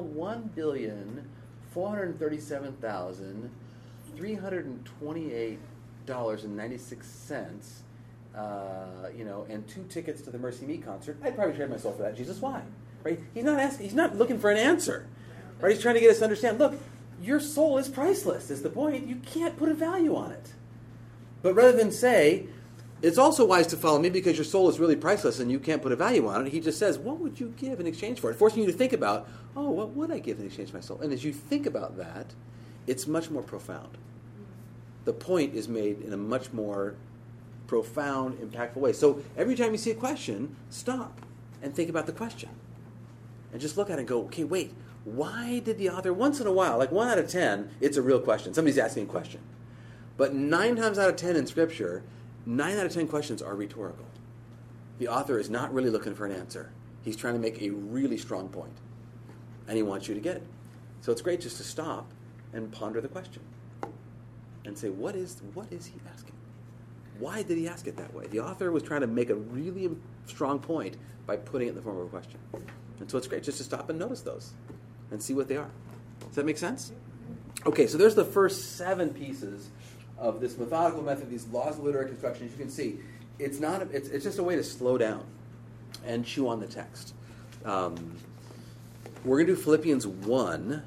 $1,437,328.96. And 2 tickets to the Mercy Me concert. I'd probably trade my soul for that. Jesus, why? Right? He's not looking for an answer. Right? He's trying to get us to understand, look, your soul is priceless, is the point. You can't put a value on it. But rather than say, it's also wise to follow me because your soul is really priceless and you can't put a value on it, he just says, what would you give in exchange for it? Forcing you to think about, what would I give in exchange for my soul? And as you think about that, it's much more profound. The point is made in a much more profound, impactful way. So every time you see a question, stop and think about the question. And just look at it and go, okay, wait, why did the author, once in a while, like 1 out of 10, it's a real question. Somebody's asking a question. But 9 times out of 10 in Scripture, 9 out of 10 questions are rhetorical. The author is not really looking for an answer. He's trying to make a really strong point. And he wants you to get it. So it's great just to stop and ponder the question. And say, what is he asking? Why did he ask it that way? The author was trying to make a really strong point by putting it in the form of a question. And so it's great just to stop and notice those and see what they are. Does that make sense? Okay, so there's the first 7 pieces of this methodical method, these laws of literary construction. As you can see, it's just a way to slow down and chew on the text. We're going to do Philippians 1,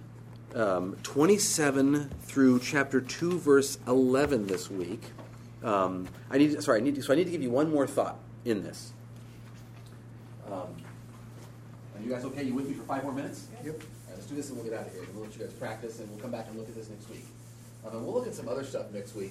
27 through chapter 2, verse 11 this week. I need to give you one more thought in this. Are you guys okay? You with me for 5 more minutes? Yep. All right, let's do this and we'll get out of here. And we'll let you guys practice, and we'll come back and look at this next week. And we'll look at some other stuff next week.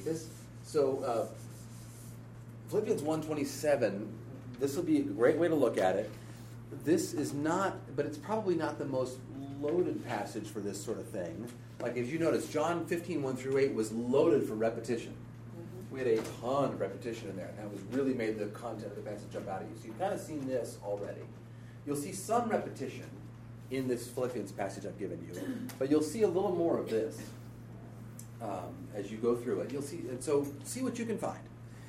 Philippians 1:27. This will be a great way to look at it. This is not, but it's probably not the most loaded passage for this sort of thing. Like as you notice, John 15:1-8 was loaded for repetition. We had a ton of repetition in there, and that was really made the content of the passage jump out at you. So you've kind of seen this already. You'll see some repetition in this Philippians passage I've given you, but you'll see a little more of this as you go through it. You'll see, and so see what you can find.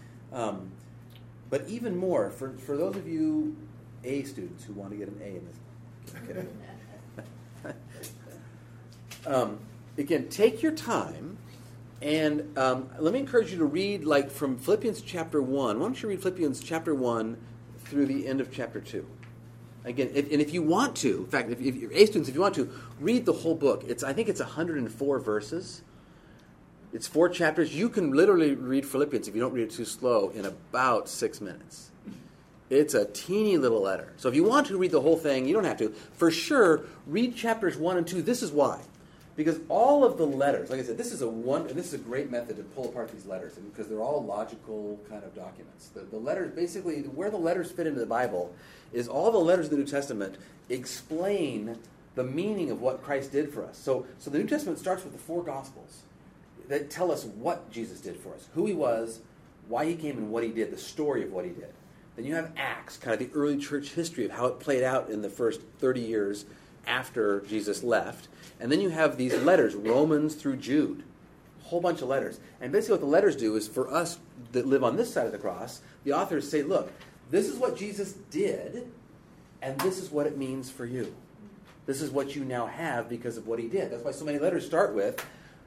But even more, for those of you A students who want to get an A in this, again, take your time. And let me encourage you to read, like, from Philippians chapter 1. Why don't you read Philippians chapter 1 through the end of chapter 2? Again, if you want to, in fact, if you're A students, if you want to, read the whole book. I think it's 104 verses. It's 4 chapters. You can literally read Philippians, if you don't read it too slow, in about 6 minutes. It's a teeny little letter. So if you want to read the whole thing, you don't have to. For sure, read chapters 1 and 2. This is why. Because all of the letters, like I said, this is a great method to pull apart these letters, because they're all logical kind of documents. The letters, basically, where the letters fit into the Bible is all the letters of the New Testament explain the meaning of what Christ did for us. So the New Testament starts with the 4 Gospels that tell us what Jesus did for us, who he was, why he came, and what he did, the story of what he did. Then you have Acts, kind of the early church history of how it played out in the first 30 years after Jesus left. And then you have these letters, Romans through Jude, a whole bunch of letters. And basically what the letters do is, for us that live on this side of the cross, the authors say, look, this is what Jesus did, and this is what it means for you. This is what you now have because of what he did. That's why so many letters start with,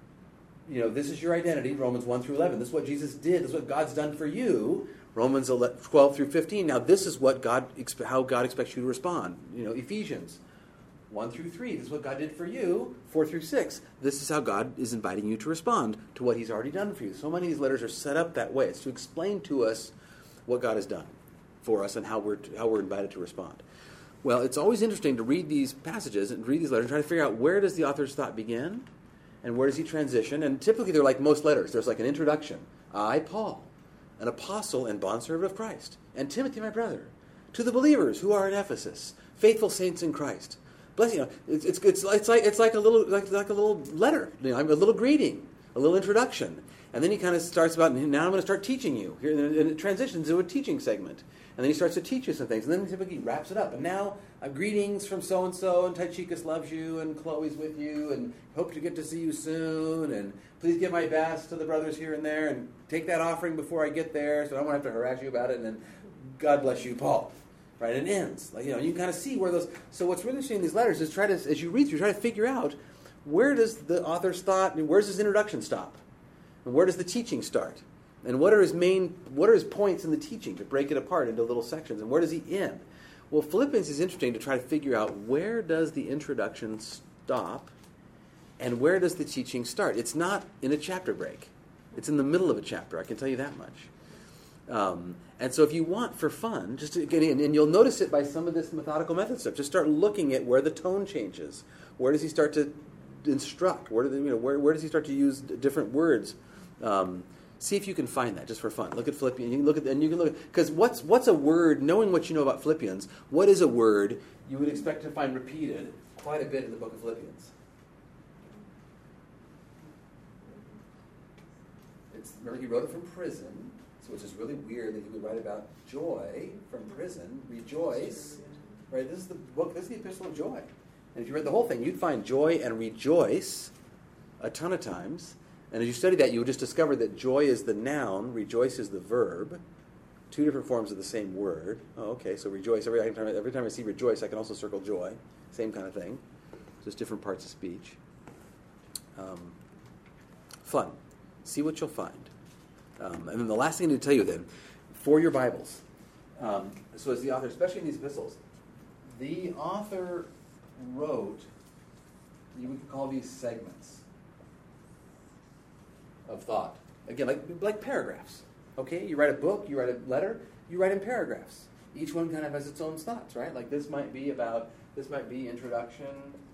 this is your identity, Romans 1 through 11. This is what Jesus did. This is what God's done for you, Romans 12 through 15. Now this is what how God expects you to respond. Ephesians 1 through 3. This is what God did for you, 4 through 6. This is how God is inviting you to respond to what he's already done for you. So many of these letters are set up that way. It's to explain to us what God has done for us and how we're invited to respond. Well, it's always interesting to read these passages and read these letters and try to figure out, where does the author's thought begin and where does he transition? And typically they're like most letters. There's like an introduction. I, Paul, an apostle and bondservant of Christ, and Timothy, my brother, to the believers who are in Ephesus, faithful saints in Christ. Bless you. It's like a little letter, a little greeting, a little introduction, and then he kind of starts about, now I'm going to start teaching you. Here, and it transitions to a teaching segment, and then he starts to teach you some things, and then he typically wraps it up. And now, greetings from so and so, and Tychicus loves you, and Chloe's with you, and hope to get to see you soon, and please give my best to the brothers here and there, and take that offering before I get there, so I won't have to harass you about it. And then, God bless you, Paul. Right, and it ends. You can kind of see where those. So what's really interesting in these letters is as you read through, try to figure out, where does the author's thought, and where's his introduction stop, and where does the teaching start, and what are his points in the teaching, to break it apart into little sections, and where does he end? Well, Philippians is interesting to try to figure out, where does the introduction stop, and where does the teaching start? It's not in a chapter break. It's in the middle of a chapter. I can tell you that much. And so if you want, for fun, just to get in, and you'll notice it by some of this methodical method stuff, just start looking at where the tone changes. Where does he start to instruct? Where does he start to use different words? See if you can find that, just for fun. Look at Philippians. You can look at, because what's a word? Knowing what you know about Philippians, what is a word you would expect to find repeated quite a bit in the book of Philippians? Remember, he wrote it from prison. Which is really weird that he would write about joy from prison, rejoice. Right? This is the book. This is the Epistle of Joy. And if you read the whole thing, you'd find joy and rejoice a ton of times. And as you study that, you would just discover that joy is the noun, rejoice is the verb. 2 different forms of the same word. Oh, okay. So rejoice. Every time I see rejoice, I can also circle joy. Same kind of thing. Just different parts of speech. Fun. See what you'll find. And then the last thing to tell you then, for your Bibles, so as the author, especially in these epistles, the author wrote, we could call these segments of thought. Again, like paragraphs. Okay, you write a book, you write a letter, you write in paragraphs. Each one kind of has its own thoughts, right? Like this might be introduction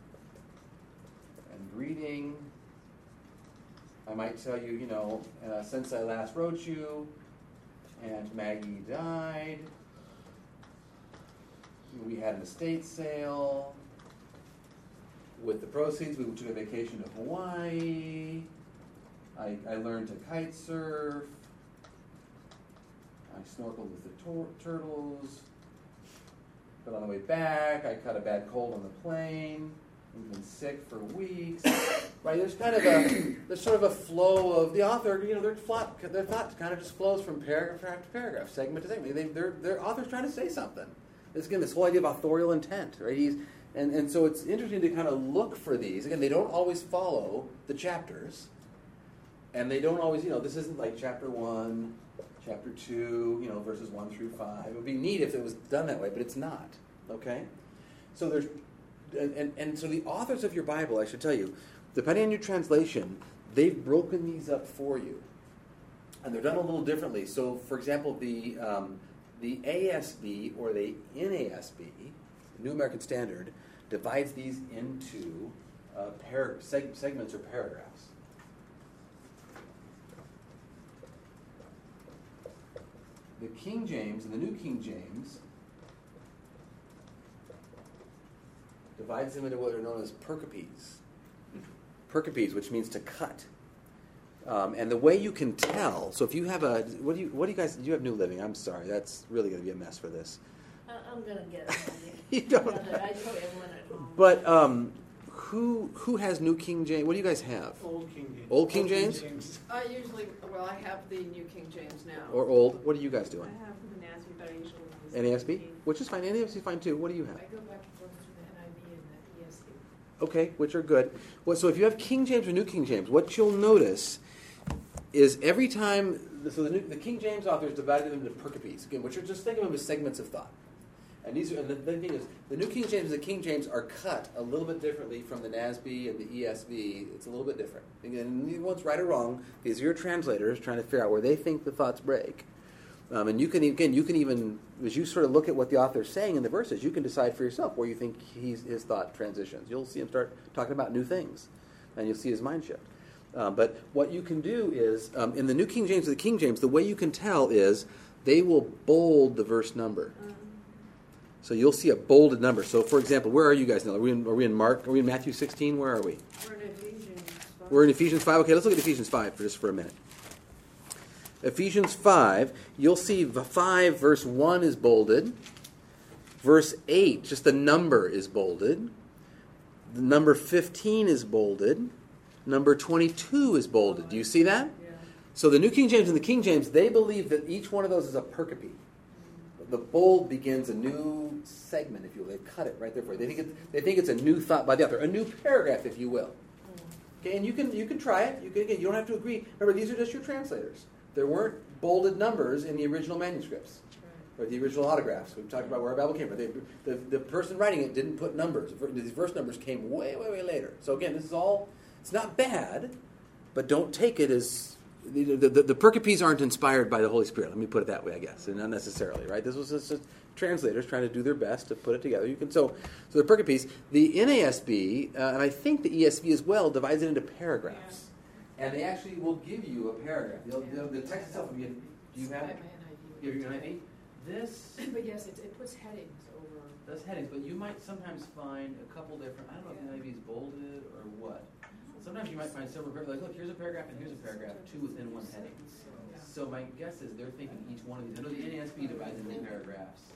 and greeting. I might tell you, since I last wrote you, and Maggie died, we had an estate sale. With the proceeds, we took a vacation to Hawaii. I learned to kite surf. I snorkeled with the turtles. But on the way back, I caught a bad cold on the plane. We've been sick for weeks. Right? There's sort of a flow of the author. Their thought kind of just flows from paragraph after paragraph, segment to segment. Their author's trying to say something. This whole idea of authorial intent, right? And so it's interesting to kind of look for these. Again, they don't always follow the chapters, and they don't always. This isn't like chapter 1, chapter 2, verses 1 through 5. It would be neat if it was done that way, but it's not. Okay, so there's. And so the authors of your Bible, I should tell you, depending on your translation, they've broken these up for you. And they're done a little differently. So, for example, the ASB or the NASB, New American Standard, divides these into segments or paragraphs. The King James and the New King James divides them into what are known as pericopes. Pericopes, which means to cut. And the way you can tell, so if you have what do you guys, do you have New Living? I'm sorry, that's really going to be a mess for this. I'm going to get it. You don't. I told everyone at home. But who has New King James? What do you guys have? Old King James. Old King James? I usually, I have the New King James now. Or old? What are you guys I doing? have the NASB, but I usually use NASB? Which is fine. NASB is fine too. What do you have? I go back and forth between the NIV and the ESV. Okay, which are good. Well, so if you have King James or New King James, what you'll notice is every time, so the King James authors divided them into pericopes, again, which are just think of them as segments of thought. And the thing is, the New King James and the King James are cut a little bit differently from the NASB and the ESV. It's a little bit different. Again, neither one's right or wrong. These are your translators trying to figure out where they think the thoughts break. And you can even, as you sort of look at what the author's saying in the verses, you can decide for yourself where you think his thought transitions. You'll see him start talking about new things, and you'll see his mind shift. But what you can do is, in the New King James or the King James, the way you can tell is they will bold the verse number. So you'll see a bolded number. So, for example, where are you guys now? Are we in Mark? Are we in Matthew 16? Where are we? We're in Ephesians 5. We're in Ephesians 5. Okay, let's look at Ephesians 5 for a minute. Ephesians 5, you'll see 5 verse 1 is bolded. Verse 8, just the number is bolded. The number 15 is bolded. Number 22 is bolded. Do you see that? Yeah. So the New King James and the King James, they believe that each one of those is a pericope. The bold begins a new segment, if you will. They've cut it right there for you. They think it's a new thought by the author, a new paragraph, if you will. Okay, and you can try it. You don't have to agree. Remember, these are just your translators. There weren't bolded numbers in the original manuscripts or the original autographs. We've talked about where our Bible came from. The person writing it didn't put numbers. These verse numbers came way, way, way later. So again, this is all. It's not bad, but don't take it as. The pericopes aren't inspired by the Holy Spirit. Let me put it that way, I guess, and not necessarily, right? This was just translators trying to do their best to put it together. So the pericopes, the NASB, and I think the ESV as well, divides it into paragraphs, and they actually will give you a paragraph. The text itself will be. Do you have I it? have You have your NIV? This. But yes, it puts headings over. Does headings, but you might sometimes find a couple different. I don't know if NIV is bolded or what. Sometimes you might find several paragraphs. Like, look, here's a paragraph and here's a paragraph, two within one heading. So my guess is they're thinking each one of these. I know the NASB divides into paragraphs.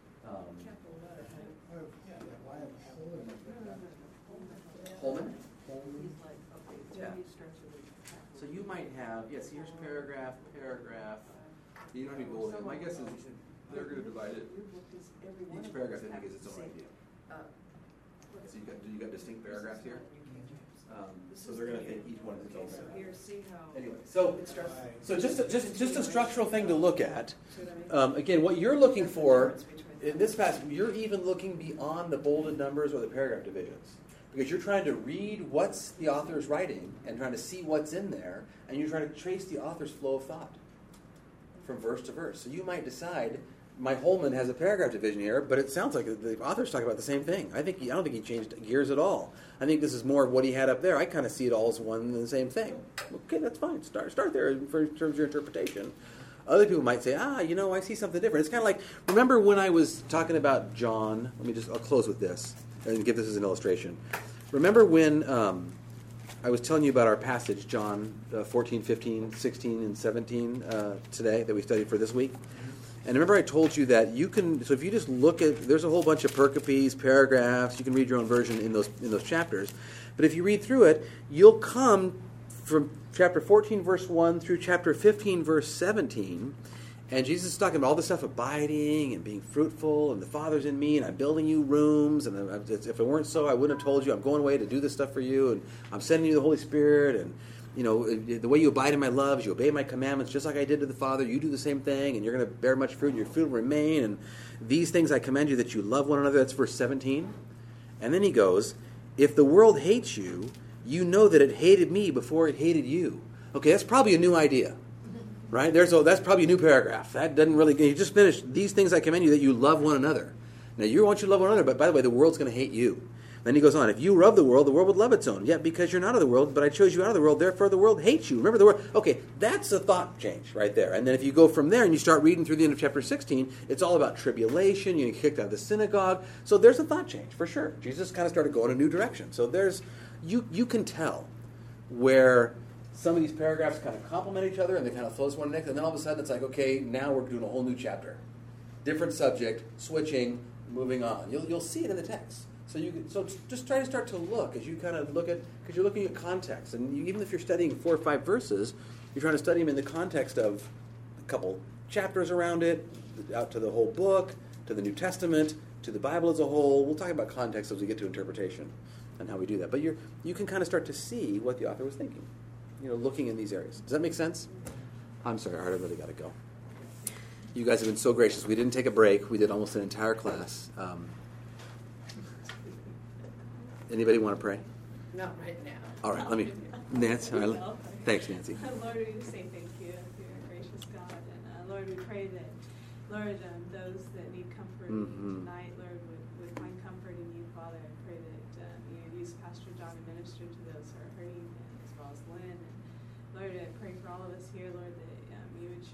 Holman? Yeah. So you might have, yes, here's paragraph. You don't have to be bold. My guess is they're going to divide it. Each paragraph, I think, is its own idea. So you got distinct paragraphs here? So they're going to think each one is its own paragraph. Here, see how. Anyway, so just a structural thing to look at. Again, what you're looking for in this passage, you're even looking beyond the bolded numbers or the paragraph divisions, because you're trying to read what's the author's writing and trying to see what's in there, and you're trying to trace the author's flow of thought from verse to verse. So you might decide, my Holman has a paragraph division here, but it sounds like the author's talking about the same thing. I don't think he changed gears at all. I think this is more of what he had up there. I kind of see it all as one and the same thing. Okay, that's fine. Start there in terms of your interpretation. Other people might say, I see something different. It's kind of like, remember when I was talking about John? I'll close with this and give this as an illustration. Remember when I was telling you about our passage, John 14, 15, 16, and 17 today that we studied for this week? And remember I told you that you can, so if you just look at, there's a whole bunch of pericopes, paragraphs, you can read your own version in those chapters. But if you read through it, you'll come from chapter 14, verse 1 through chapter 15, verse 17, and Jesus is talking about all this stuff, abiding and being fruitful, and the Father's in me, and I'm building you rooms, and if it weren't so, I wouldn't have told you, I'm going away to do this stuff for you, and I'm sending you the Holy Spirit, and the way you abide in my love is you obey my commandments just like I did to the Father. You do the same thing, and you're going to bear much fruit, and your fruit will remain. And these things I command you, that you love one another. That's verse 17. And then he goes, if the world hates you, you know that it hated me before it hated you. Okay, that's probably a new idea, right? That's probably a new paragraph. That doesn't really, you just finished, these things I command you, that you love one another. Now, you want you to love one another, but by the way, the world's going to hate you. Then he goes on, if you were of the world would love its own. Yet because you're not of the world, but I chose you out of the world, therefore the world hates you. Remember the word. Okay, that's a thought change right there. And then if you go from there and you start reading through the end of chapter 16, it's all about tribulation, you get kicked out of the synagogue. So there's a thought change, for sure. Jesus kind of started going a new direction. So there's, you can tell where some of these paragraphs kind of complement each other and they kind of flow one next, and then all of a sudden it's like, okay, now we're doing a whole new chapter. Different subject, switching, moving on. You'll see it in the text. So just try to start to look as you kind of look at, because you're looking at context. And even if you're studying 4 or 5 verses, you're trying to study them in the context of a couple chapters around it, out to the whole book, to the New Testament, to the Bible as a whole. We'll talk about context as we get to interpretation and how we do that. But you can kind of start to see what the author was thinking, looking in these areas. Does that make sense? I'm sorry, I really got to go. You guys have been so gracious. We didn't take a break. We did almost an entire class. Anybody want to pray? Not right now. All right, let me. Nancy, all right, thanks, Nancy. Lord, we say thank you for your gracious God. And Lord, we pray that, Lord, those that need comfort tonight, Lord, would find comfort in you, Father. I pray that you use Pastor John to minister to those who are hurting, as well as Lynn. And Lord, I pray for all of us here, Lord, that you would